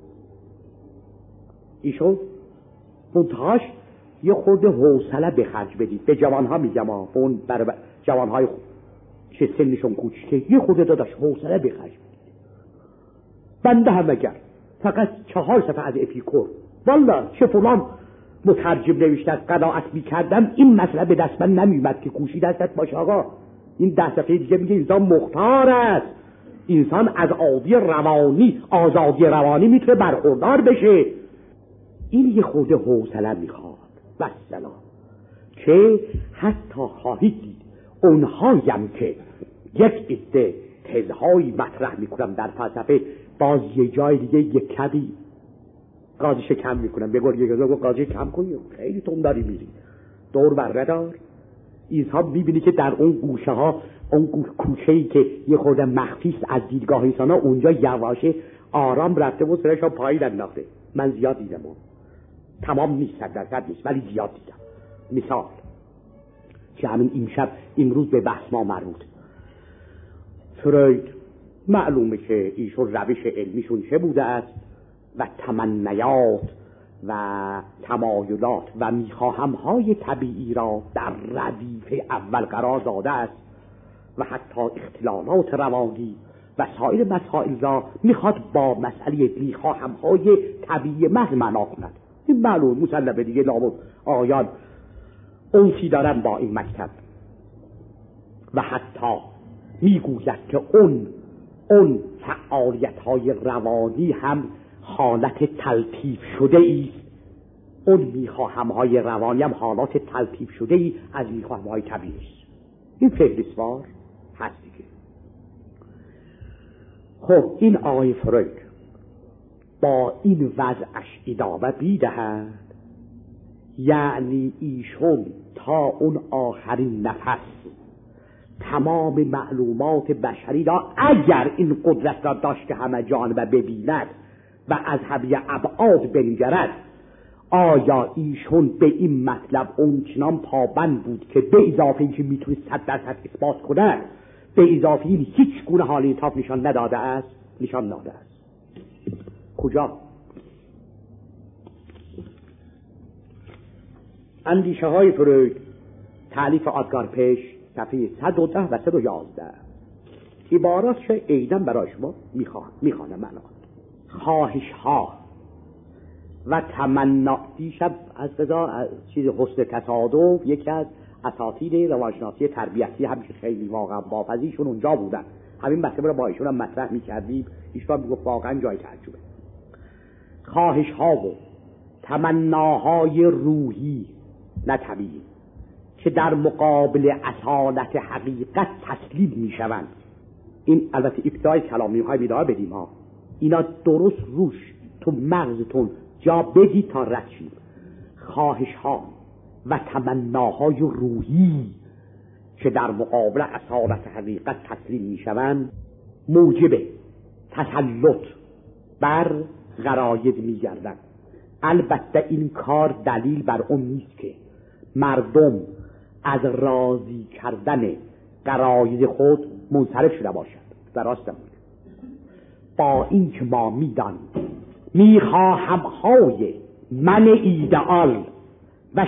ایشون منتهاش یه خورده حوصله به خرج بدید. به جوانها میگم، اون بر جوانهای که سنشون کوچیکه یه خورده داداش حوصله به خرج بدید. بنده هم اگر فقط 4 صفحه از اپیکور والله چه فلان مترجم نوشته از قناعت میکردم، این مسئله به دست من نمیمد که کوشید دستت باشه آقا. این 10 صفحه دیگه میگه انسان مختار است، انسان از آزادی روانی میتونه برخوردار بشه. این یه خورده حوصله میخواد و سلام، که حتی خواهید دید اونهایم که یک عده تزهایی مطرح میکنم در فلسفه، باز یه جای دیگه یک کمی قاضیش کم میکنم، بگور یک قاضیش کم کنی، خیلی تون داری میری دور بر ندار. اینها میبینی که در اون گوشه ها، اون کوچه‌ای که یه خورده مخفیست از دیدگاه انسان ها، اونجا یواشه آرام رفته و سرش ها پایین انداخته. من زیاد دیدم، تمام نیست، 100% نیست، ولی زیاد دیدم. مثال که همین امشب امروز به بحث ما مربوط، فروید معلومه که ایشون روش علمیشون چه بوده است و تمنیات و تمایلات و میخواهمهای طبیعی را در ردیف اول قرار داده است و حتی اختلالات روانی و سایر مسائل را میخواد با مسئله میخواهمهای طبیعی محض معنا کند. این معلوم مسلمه دیگه، لابد آیان اونسی دارن با این مکتب و حتی میگوید که اون فعالیت های روانی هم حالت تلطیف شده ایست، اون میخواهمهای روانی هم حالات تلطیف شده ای از میخواهمهای طبیعی است. این فهرستوار هست دیگه. خب این آقای فروید با این وضعش ادامه بیدهد، یعنی ایشون تا اون آخرین نفس تمام معلومات بشری را اگر این قدرت را داشت که همه جانبه ببیند و از همه ابعاد بنگرد، آیا ایشون به این مطلب اونچنان پابند بود که به اضافه اینکه میتونه 100% اثبات کند، به اضافه این هیچ گونه حال انصاف نشان نداده است؟ نشان داده است. کجا؟ اندیشه های فروید، تالیف آدگار پیش، صفحه 110 و 111. عبارات چه عیدم برای شما میخوانم معنا. خواهش ها و تمنا، دیشب از قضا چیز حسن تصادف یکی از اساتید روانشناسی تربیتی همیشه خیلی واقعا بافزیشون اونجا بودن، همین مسئله رو با ایشون هم مطرح میکردیم، ایشون میگفت واقعا جای تعجبه. خواهش ها و تمناهای روحی نه طبیعی که در مقابل اصالت حقیقت تسلیم میشوند، این البته ابتدای کلامی های بیدار بدیم ها، اینا درست روش تو مغزتون جا بدید تا رد شید. خواهش ها و تمناهای روحی که در مقابل اصالت حقیقت تسلیم میشوند موجب تسلط بر غراید میگردند. البته این کار دلیل بر اون نیست که مردم از راضی کردن غراید خود منصرف شده باشند. درسته، با این که ما میدانیم میخواهمهای من ایدئال و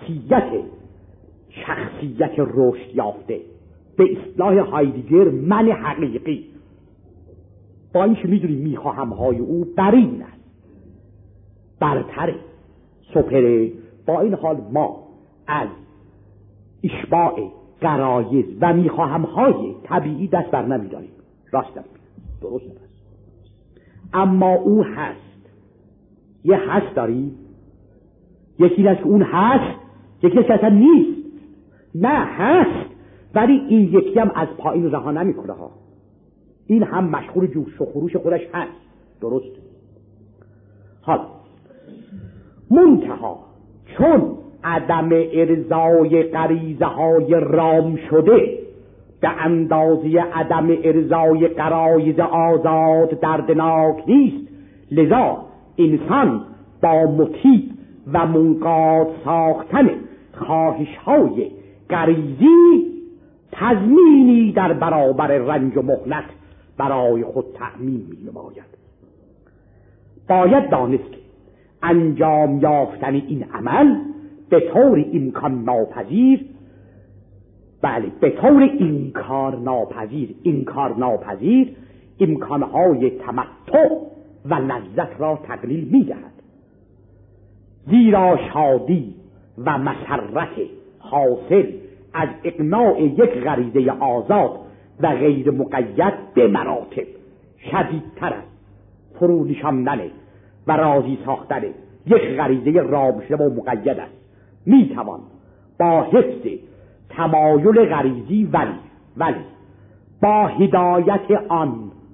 شخصیت رشد یافته، به اصطلاح هایدگر من حقیقی. با اینکه میدونیم میخواهمهای او برین است، برتره، سپره. با این حال ما از اشباع غرایز و میخواهمهای طبیعی دست بر نمیداریم. راست درست است. اما او هست، یه هست داریم، یکی است که اون هست، یکی است که اصلا نیست. نه هست، ولی این یکی هم از پایین رها نمیکنه ها. این هم مشغول جوش و خروش خودش هست. درست. حالا منتها چون عدم ارضای غریزه های رام شده به اندازه عدم ارضای غرایز آزاد دردناک نیست، لذا انسان با مطیع و منقاد ساختن خواهش های غریزی تضمینی در برابر رنج و مهلت برای خود تأمین می نماید. باید دانست که انجام یافتن این عمل به طور امکان ناپذیر، بله به طور انکار ناپذیر امکانهای تمتع و لذت را تقلیل می دهد. زیرا شادی و مسرت حاصل از اقناع یک غریزه آزاد و غیر مقید به مراتب شدیدتر است فرو نشاندن و راضی ساختن یک غریزه رام شده و مقید است. می توان با حفظ تمایل غریزی ولی با هدایت آن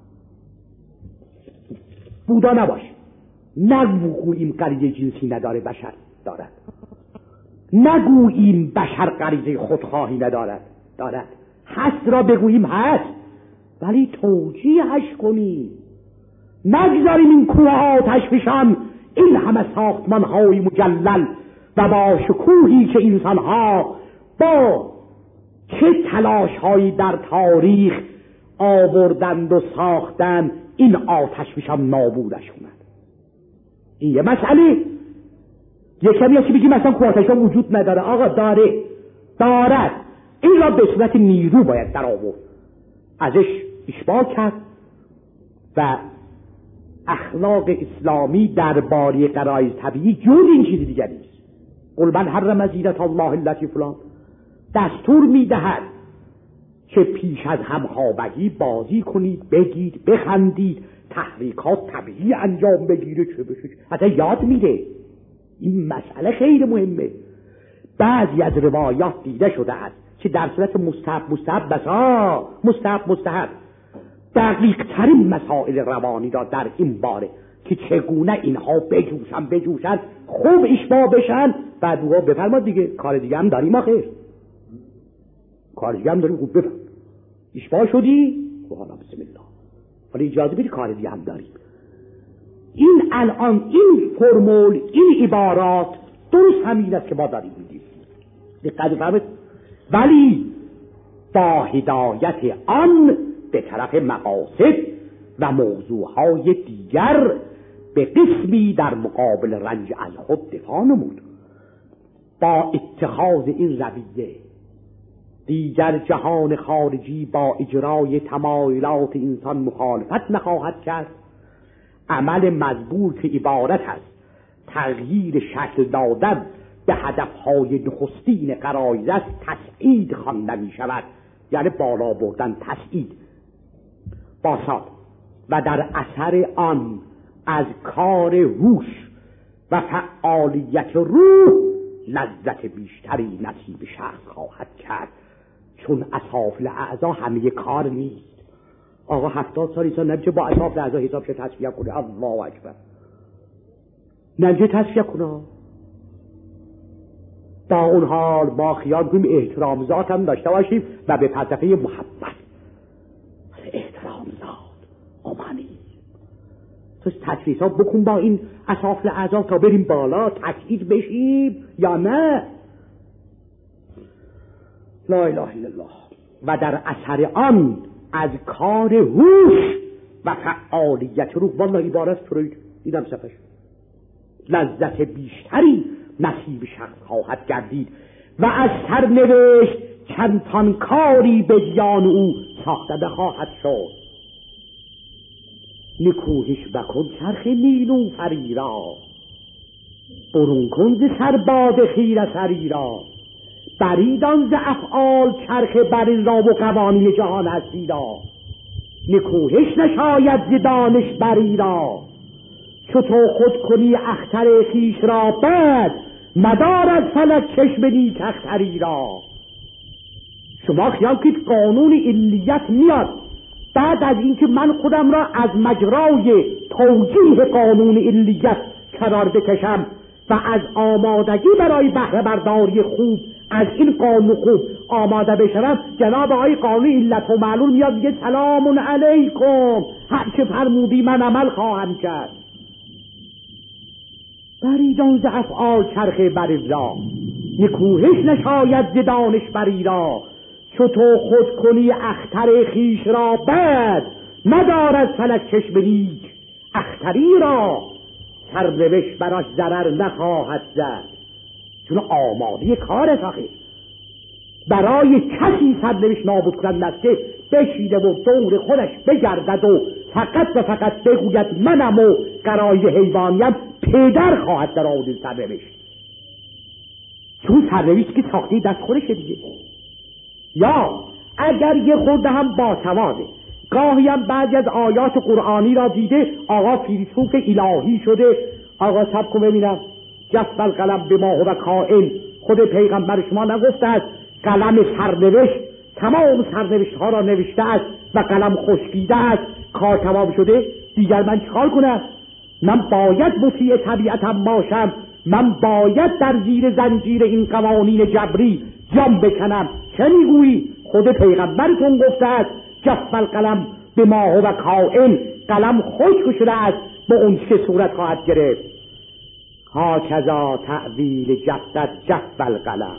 بودا نباشه. نگوییم غریزه جنسی نداره، بشر دارد. نگوییم بشر غریزه خودخواهی ندارد، دارد. هست را بگوییم هست، ولی توجیهش کنیم. نگذاریم این کوه آتش فشان، این همه ساختمان های مجلل و با شکوهی که انسان ها با چه تلاش هایی در تاریخ آوردند و ساختند، این آتش فشان نابودش کنند. این یه مسئله. یک کمی هستی بگیم مثلا کوه آتش وجود نداره. آقا دارد. این را به صورت نیرو باید در آورد، ازش اشباع کرد و اخلاق اسلامی درباره غرایز طبیعی جز این چیزی دیگر نیست. قل من حرم زینت الله التی فلان دستور میدهد که پیش از همخوابگی بازی کنید، بگید، بخندید، تحریکات طبیعی انجام بگیره، چه بشه، حتی یاد میده. این مسئله خیلی مهمه. بعضی از روایات دیده شده است که در صورت مستحب دقیق ترین مسائل روانی را در این باره که چگونه اینها بجوشن خوب اشباع بشن. بعد او بفرماد دیگه کار دیگه هم داریم. آخر کار دیگه هم داریم، خوب بفرم اشباع شدی حالا بسم الله، ولی اجازه بدی کار دیگه هم داریم. این الان این فرمول، این عبارات درست همین است که ما داریم میدیم. دقت بفرمایید. ولی با هدایت آن به طرف مقاصد و موضوعهای دیگر به قسمی در مقابل رنج از خود دفاع نمود. با اتخاذ این رویه دیگر جهان خارجی با اجرای تمایلات انسان مخالفت نخواهد کرد. عمل مزبور که عبارت است تغییر شکل دادن به هدفهای نخستین غرایز است تسعید خوانده می شود، یعنی بالا بردن، تسعید باساد، و در اثر آن از کار هوش و فعالیت روح لذت بیشتری نصیب شخص خواهد کرد. چون اطراف اعضا همه کار نیست. آقا 70 سال ایسان نمیشه با اطراف اعضا حساب شه تصفیه کنه. الله اکبر. نمیشه تصفیه کنه. با اون حال با خیال کنیم احترام ذات هم داشته باشیم و به فلسفه محبت احترام ذات آمانی تو تدریس ها بکن با این اطراف اعضا تا بریم بالا تسعید بشیم یا نه. لا اله الا الله. و در اثر آن از کار هوش و فعالیت روح، والله عبارت فروید دیدم صفحش لذت بیشتری نصیب شخص خواهد گردید و از سرنوشت چندان کاری به دیان او ساخته خواهد شد. نکوهش بکن چرخ نیلوفری را، برون کن ز سرباد خیره سری را. بریدان ز افعال چرخ برین را و قوانین جهان هستی را. نکوهش نشاید ز دانش بری را، چو تو خود کنی اختر خویش را بد، مدار از فلک چشم نیک اختری را. شما خیال کنید قانون علیت میاد بعد از اینکه من خودم را از مجرای توجیه قانون علیت قرار بکشم و از آمادگی برای بهره برداری خوب از این قانون خوب آماده بشم، جناب آقای قانون علت و معلول میاد میگه سلام علیکم، هر چه فرمودی من عمل خواهم کرد. بریدان ز افعال چرخ بری را، نکوهش نشاید ز دانش بری را. چو تو خود کنی اختر خویش را بد، مدار از فلک چشم نیک اختری را. سرنوشت براش ضرر نخواهد زد، چون آماده کار آخه برای کسی سرنوشت نابود کردن است که بشیده و دور خودش بگردد و فقط بگوید منم و غرایز حیوانیم، پدر خواهد در آورد سرنوشت، چون سرنوشت که ساخته دست خودشه دیگه. یا اگر یه خورده هم باسواده، گاهی هم بعضی از آیات قرآنی را دیده آقا فیلسوف الهی شده، آقا سب کن ببینم جف القلم بما هو کائن، خود پیغمبر شما نگفته است قلم سرنوشت تمام سرنوشت ها را نوشته است و قلم خشکیده است، کار تمام شده، دیگر من چیکار کنم؟ من باید مطیع طبیعتم باشم، من باید در زیر زنجیر این قوانین جبری جان بکنم. چه میگویی؟ خود پیغمبرتون گفته است جف القلم بما هو کائن، قلم خشک شده است به اون چه صورت خواهد گرفت. هاکذا تعویل جف القلم.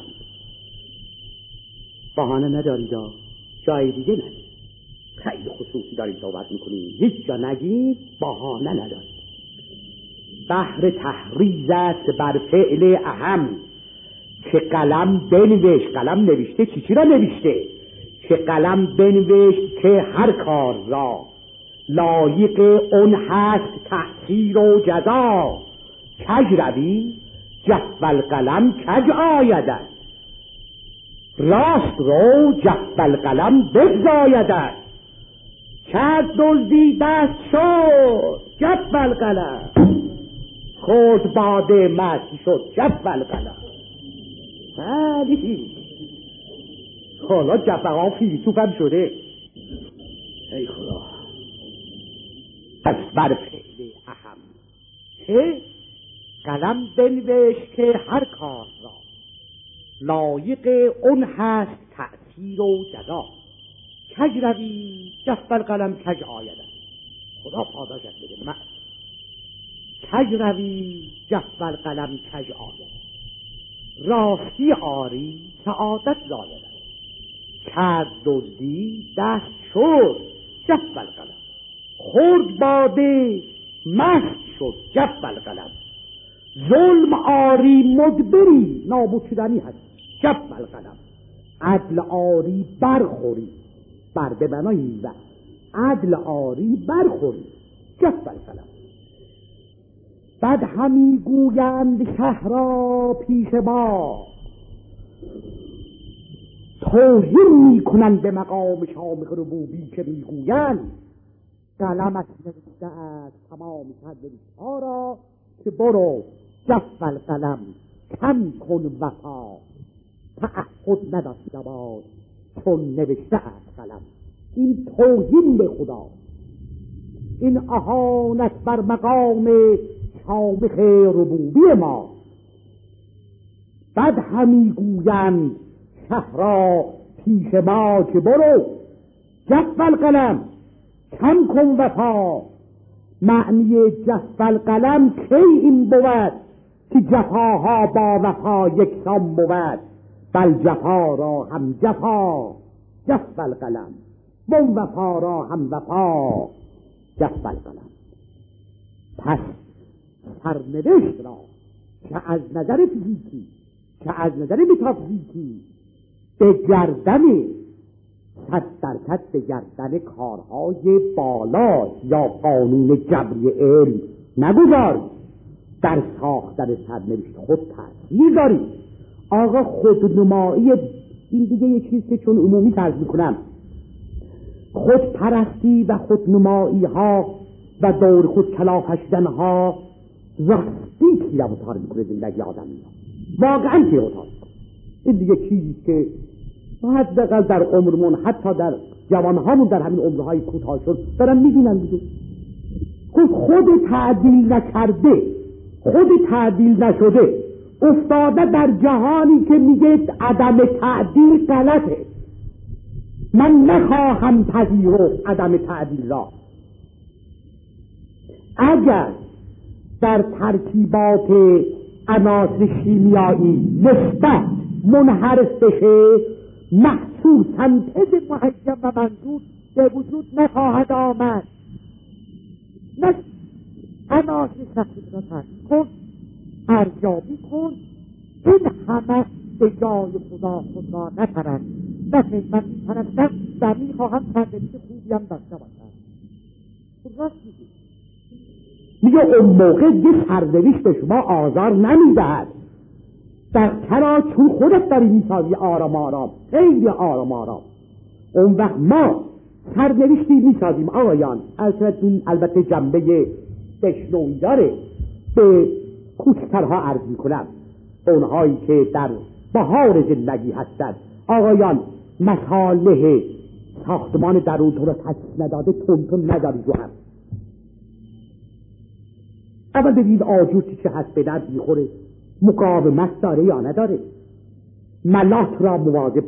بهانه ندارید، جای دیگه ندارید، خیلی خصوصی دارید صحبت میکنید، هیچ جا نگید، بهانه ندارید. بحر تحریز است بر فعل اهم، که قلم بنوشت، قلم نوشته چی را نوشته؟ که قلم بنوشت که هر کار را لایق اون هست تأثیر و جزا. کج روی جف القلم کج آیدد، راست رو جف القلم بفزایدد. کرد دزدی دست شد جف القلم، خود باده مست شد جف القلم. بلی حالا جفقا فیلسوف هم شده. ای خدا. پس بر فعل اهم که قلم بنوشت که هر کار را لایق اون هست تأثیر و جزا. کج روی جف القلم کج آیدد. خدا پاداشت بده. کج روی جف القلم کج آیدد، راستی آری سعادت زایدد. کرد دزدی دست شد جف القلم، خورد باده مست شد جف القلم. ظلم آری مدبری نابود شدنی هست جف القلم. عدل آری برخوری، بر به معنای و عدل آری برخوری جف القلم. بعد همی گویند شهرا پیش ما، توهین میکنند به مقام شامخ ربوبی که میگویند قلمت نوشته است تمام سرنوشت‌ها را که برو جف القلم کم کن وفا. تعهد نداشته باش چون نوشته است قلم. این توهین به خدا، این اهانت بر مقام شامخ ربوبی ما. بعد همی گویند شهرا پیش ما که برو جف القلم کم کن وفا. معنی جف القلم کی این بود که جفاها با وفا یکسان بود؟ بل جفا را هم جفا جف القلم، و وفا را هم وفا جف القلم. پس سرنوشت را که از نظر فیزیکی که از نظر متافیزیکی به گردن 100% به گردن کارهای بالا یا قانون جبری علم نگذار. در ساختن سرنوشت خود تأثیر داری. آقا خودنمایی این دیگه یه چیز که چون عمومی فرض میکنم، خودپرستی و خودنمایی ها و دور خود کلافشدن ها راستی تیرمتار میکنه زندگی آدمی ها، واقعا تیرمتار. این دیگه چیزی که حداقل در عمرمون، حتی در جوانهامون در همین عمرهای کوتاهشون دارن میبینن دیگه. خود تعدیل نکرده، خود تعدیل نشده، افتاده در جهانی که میگه عدم تعدیل غلطه. من نخواهم پذیرفت عدم تعدیل را. اگر در ترکیبات عناصر شیمیایی نسبت منحرف بشه، محصول سنتز محکم و منظور به وجود نخواهد آمد. نه عناصر شخصی را ترکیب کن، ارزیابی کن، این همه به جای خدا خود را نپرند. نکن من میپرستم و میخواهم سرنوشت خوبی هم داشته باشم. راست میگه اون موقع یه سرنوشت به شما آزار نمیدهد. در چرا؟ چون خودت داری میسازی آرام آرام، خیلی آرام آرام. اون وقت ما سرنوشتی میسازیم آقایان. البته جنبه بشنوی داره، به کوچکترها عرض میکنم، اونهایی که در بهار زندگی هستند. آقایان مصالح ساختمان درونتون رو تشخیص نداده، تون ندارید رو هم. اول ببینید آجور چه هست، به درد میخوره، مقاومت داره یا نداره. ملاط را مواظب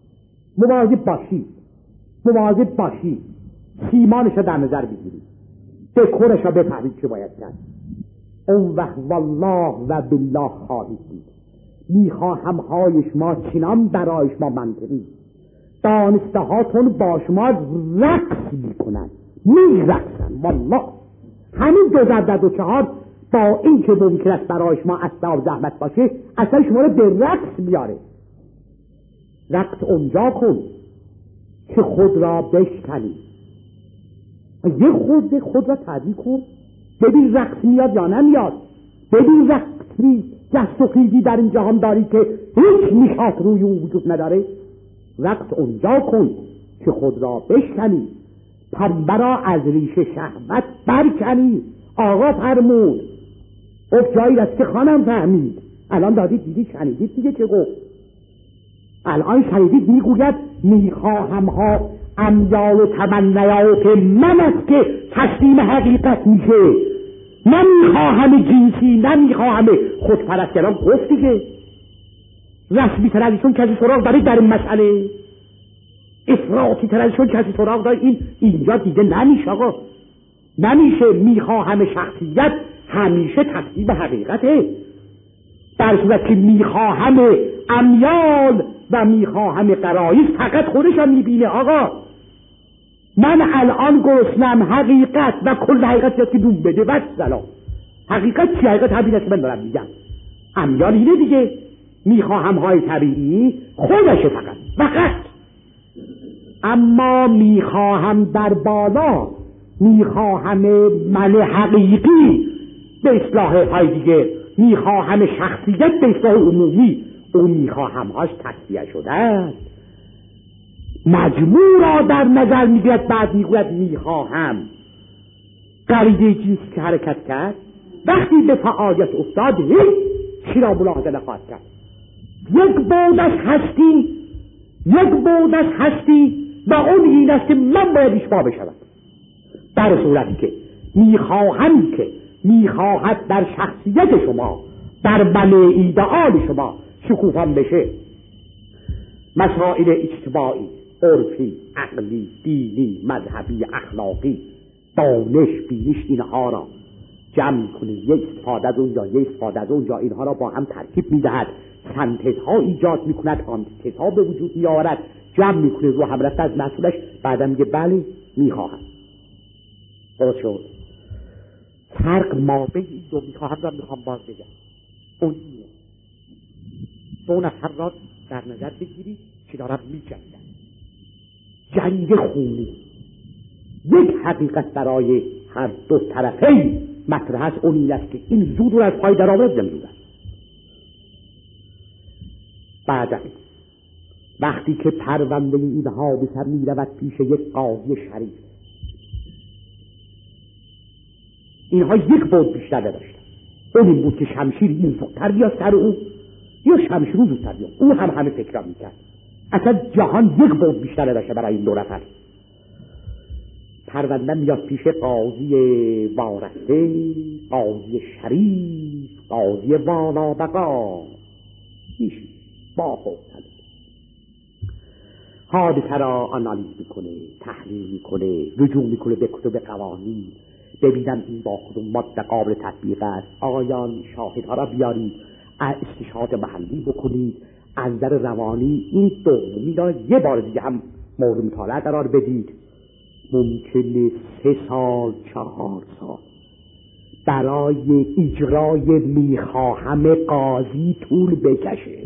باشید، سیمانش را در نظر بگیرید، دکورش را بفهمید چه باید کرد. اون وقت والله و بالله خواهید دید میخواهم های شما چنان برای شما منطقی، دانسته هاتون با شما رقص میکنن، میرقصن. والله همین 2004 با این که ممکن است برای شما اسباب زحمت باشه، اصلا شما رو به رقص بیاره. رقص اونجا کن که خود را بشکنی، یه خود را تعدیل کن، ببین رقص میاد یا نمیاد، ببین رقصی دست و خیزی در این جهان داری که هیچ نشاط روی اون وجود نداره. رقص اونجا کن که خود را بشکنی، پنبه را از ریش شهوت برکنی. آقا فرمود جایی است که خانم فهمید. الان دادید دیدید شنیدید دیگه چه گفت. الان شنیدید میگوید میخواهم ها امیال و تمنیات من است که تسلیم حقیقت میشه، نمیخواهم جنسی، نمیخواهم خودپرستگران. گفت دیگه رسمی تر ازشون کسی سراغ داره در این مسئله، افراطی تر ازشون کسی سراغ داره. اینجا دیگه نمیشه آقا، نمیشه. میخواهم شخصیت همیشه تسلیم حقیقته، در صورت که میخواهم امیال و میخواهم غرایز فقط خودش هم میبینه. آقا من الان گرسنم، حقیقت و کل حقیقت یاد که دوم بده بس سلام. حقیقت چی؟ حقیقت همین است که من دارم میگم. امیال اینه دیگه، میخواهم های طبیعی خودشه فقط. اما میخواهم در بالا، میخواهم من حقیقی به اصلاح های دیگه، میخواهم شخصیت به اصلاح عمومی، اون میخواهم هاش تصفیه شده است، مجموع را در نظر میگیرد. بعد میگوید میخواهم غریزه جنسی که حرکت کرد وقتی به فعالیت افتاد هیچ چی را ملاحظه نخواهد کرد. یک بود از هستی و اون این است که من باید اشباه بشود. در صورتی که میخواهد در شخصیت شما، در بله ایدئال شما شکوفان بشه، مسائل اجتماعی، عرفی، عقلی، دینی، مذهبی، اخلاقی، دانش، بینش، اینها را جمع میکنه، یک استفاده از اونجا، یک استفاده از اونجا، اینها را با هم ترکیب میدهد، سنتزها ایجاد میکند، آنتیتزها به وجود میآورد، جمع میکنه، رو هم رفت از مسئولش، بعدم میگه بله میخواهم. درست شد. فرق ما بین این دو میخواهم را میخوام باز بگم. اون اینه 2 نفر را در نظر بگیرید که دارن میجنگن، جنگ خونی. یک حقیقت برای هر دو طرفین مطرح است، اون این است که این زود رو از پای در آورد نمیدونن. بعد وقتی که پرونده اینها به سر میرود پیش یک قاضی شریف، اینها یک بود بیشتر نداشتن. اون این بود که شمشیر این زودتر بیاد سر او یا شمشیر رو زودتر بیاد. او هم همه فکر میکرد. اصلا جهان یک بود بیشتر نداشته برای این 2 نفر. پرونده میاد پیش قاضی وارسته، قاضی شریف، قاضی والابقا. میشی با حوصله حادثه را آنالیز میکنه، تحلیل میکنه، رجوع میکنه به کتب قوانین، ببینم این با کدوم ماده قابل تطبیق است، آقایان شاهدها را بیارید، استشهاد محلی بکنید، از نظر روانی این دومی را یه بار دیگه هم مورد مطالعه قرار بدید. ممکنه 3 سال 4 سال برای اجرای میخواهم قاضی طول بکشه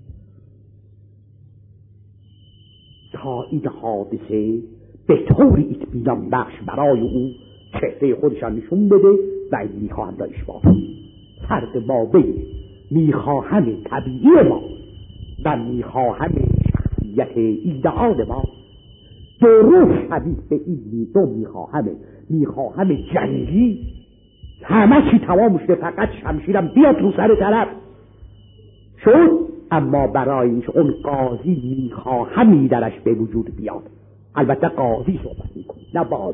تا این حادثه به طور اطمینان بخش برای او چهره خودشان نشون بده و این میخواهم را اشباه. فرق ما بین میخواهم طبیعی ما و میخواهم شخصیت ایدئال ما درست شبیه به این میخواهم جنگی همه چی تمام شده، فقط شمشیرم بیاد رو سر طرف شد، اما برای اینکه اون قاضی میخواهمی درش به وجود بیاد. البته قاضی صحبت میکنه نه باز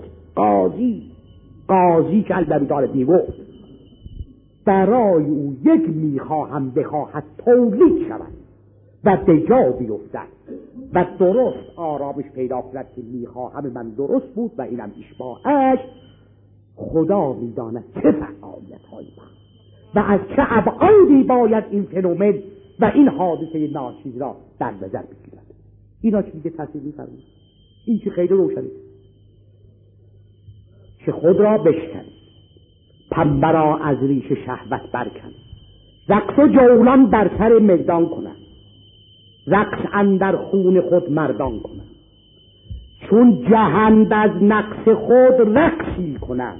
قاضی که البته داره میگفت برای او یک میخواهم بخواهد تولید شود و به جا بیفتد و درست آرامش پیدا کند که میخواهم من درست بود و اینم اشباهش. خدا میداند چه فعالیت هایی و از چه ابعادی باید این فنومن و این حادثه ناچیز را در نظر بگیرد. اینا چیزی که تصویر می‌فرمایید، این چی خیلی روشنه. که خود را بشکنید، پنبه را از ریش شهوت برکنید، رقص و جولان در سر میدان کنند، رقص اندر خون خود مردان کنند، چون جهند از نقص خود رقصی کنند،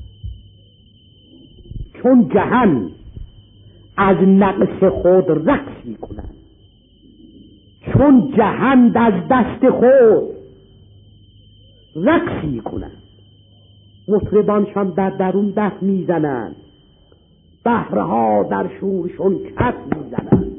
چون جهند از نقص خود رقصی کنند، چون جهند از دست خود رقصی کنند. مطربانشان در درون دست میزنند، بحرها در شورشون کف میزنند.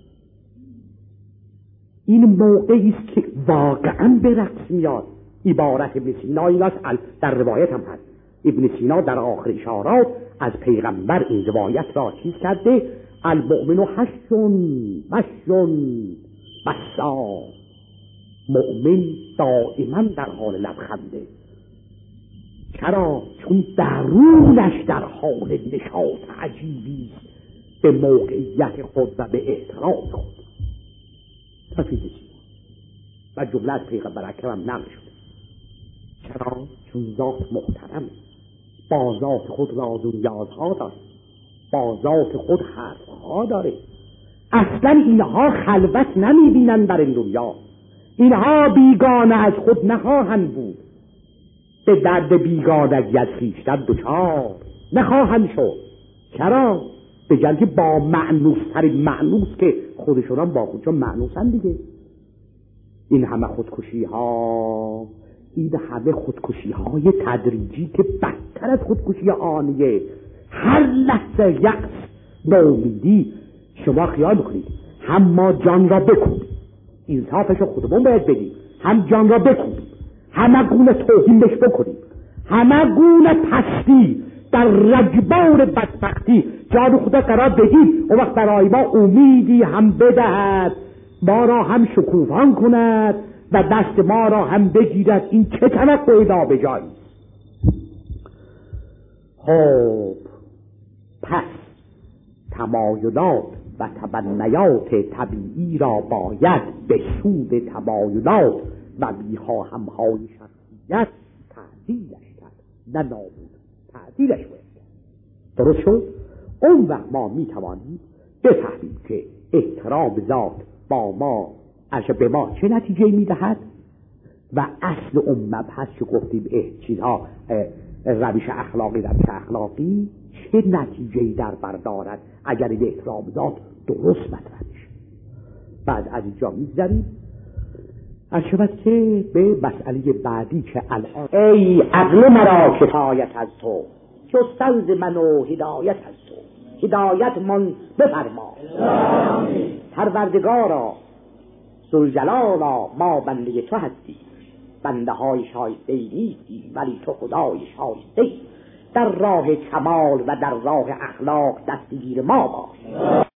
این موقعی است که واقعا به رقص میاد. عبارت ابن سینا این است، در روایت هم هست. ابن سینا در آخر اشارات از پیغمبر این روایت را چیز کرده: المؤمن حشون بسا. مؤمن دائما در حال لبخنده. چرا؟ چون درونش در حال نشاط عجیبی به موقعیت خود و به احترام خود. تفیده چیه؟ و جمله از پیغمبر اکرم نقل شده. چرا؟ چون ذات محترم، با ذات خود راز و نیازها داره، با ذات خود حرفها داره. اصلا اینها خلوت نمیبینن در این دنیا. اینها بیگانه از خود نخواهند بود، به درد بیگانگی از خویشتن دچار نخواهند شد. چرا؟ به جای که با معنوسترین معنوس که خودشون با خودشون معنوسن دیگه. این همه خودکشی ها، این همه خودکشی های تدریجی که بدتر از خودکشی آنیه، هر لحظه یأس، ناامیدی. شما خیال میکنید هم ما جان را بکوبیم، انصافش خودمون باید بدیم، هم جان را بکوبیم، همه گونه توهین بهش بکنیم، همه گونه پستی در رگبار بدبختی جان خدا قرار بدیم، اون وقت برای ما امیدی هم بدهد، ما را هم شکوفان کند و دست ما را هم بگیرد. این چه توقعی نابجایی. خب پس تمایلات و تبنیات طبیعی را باید به سود تمایلات و میخواهم های شخصیت تعدیلش کرد، نه نابود، تعدیلش باید کرد. درست شد؟ اون وقت ما میتوانیم بفهمیم که احترام ذات با ما به ما چه نتیجه میدهد و اصل اون مبحث که گفتیم چیزها روش اخلاقی چه نتیجه‌ای در بر دارد اگر این احترام ذات درست مطرح بشه. بعد از اینجا میگذریم شود که به مسئله بعدی که الان ای عقل مرا کفایت از تو، جستن ز من و هدایت از تو، هدایت من بفرما پروردگارا ذوالجلالا، ما بنده تو هستی، بنده های شایسته نیستی ولی تو خدای شایسته، در راه کمال و در راه اخلاق دستگیر ما باش.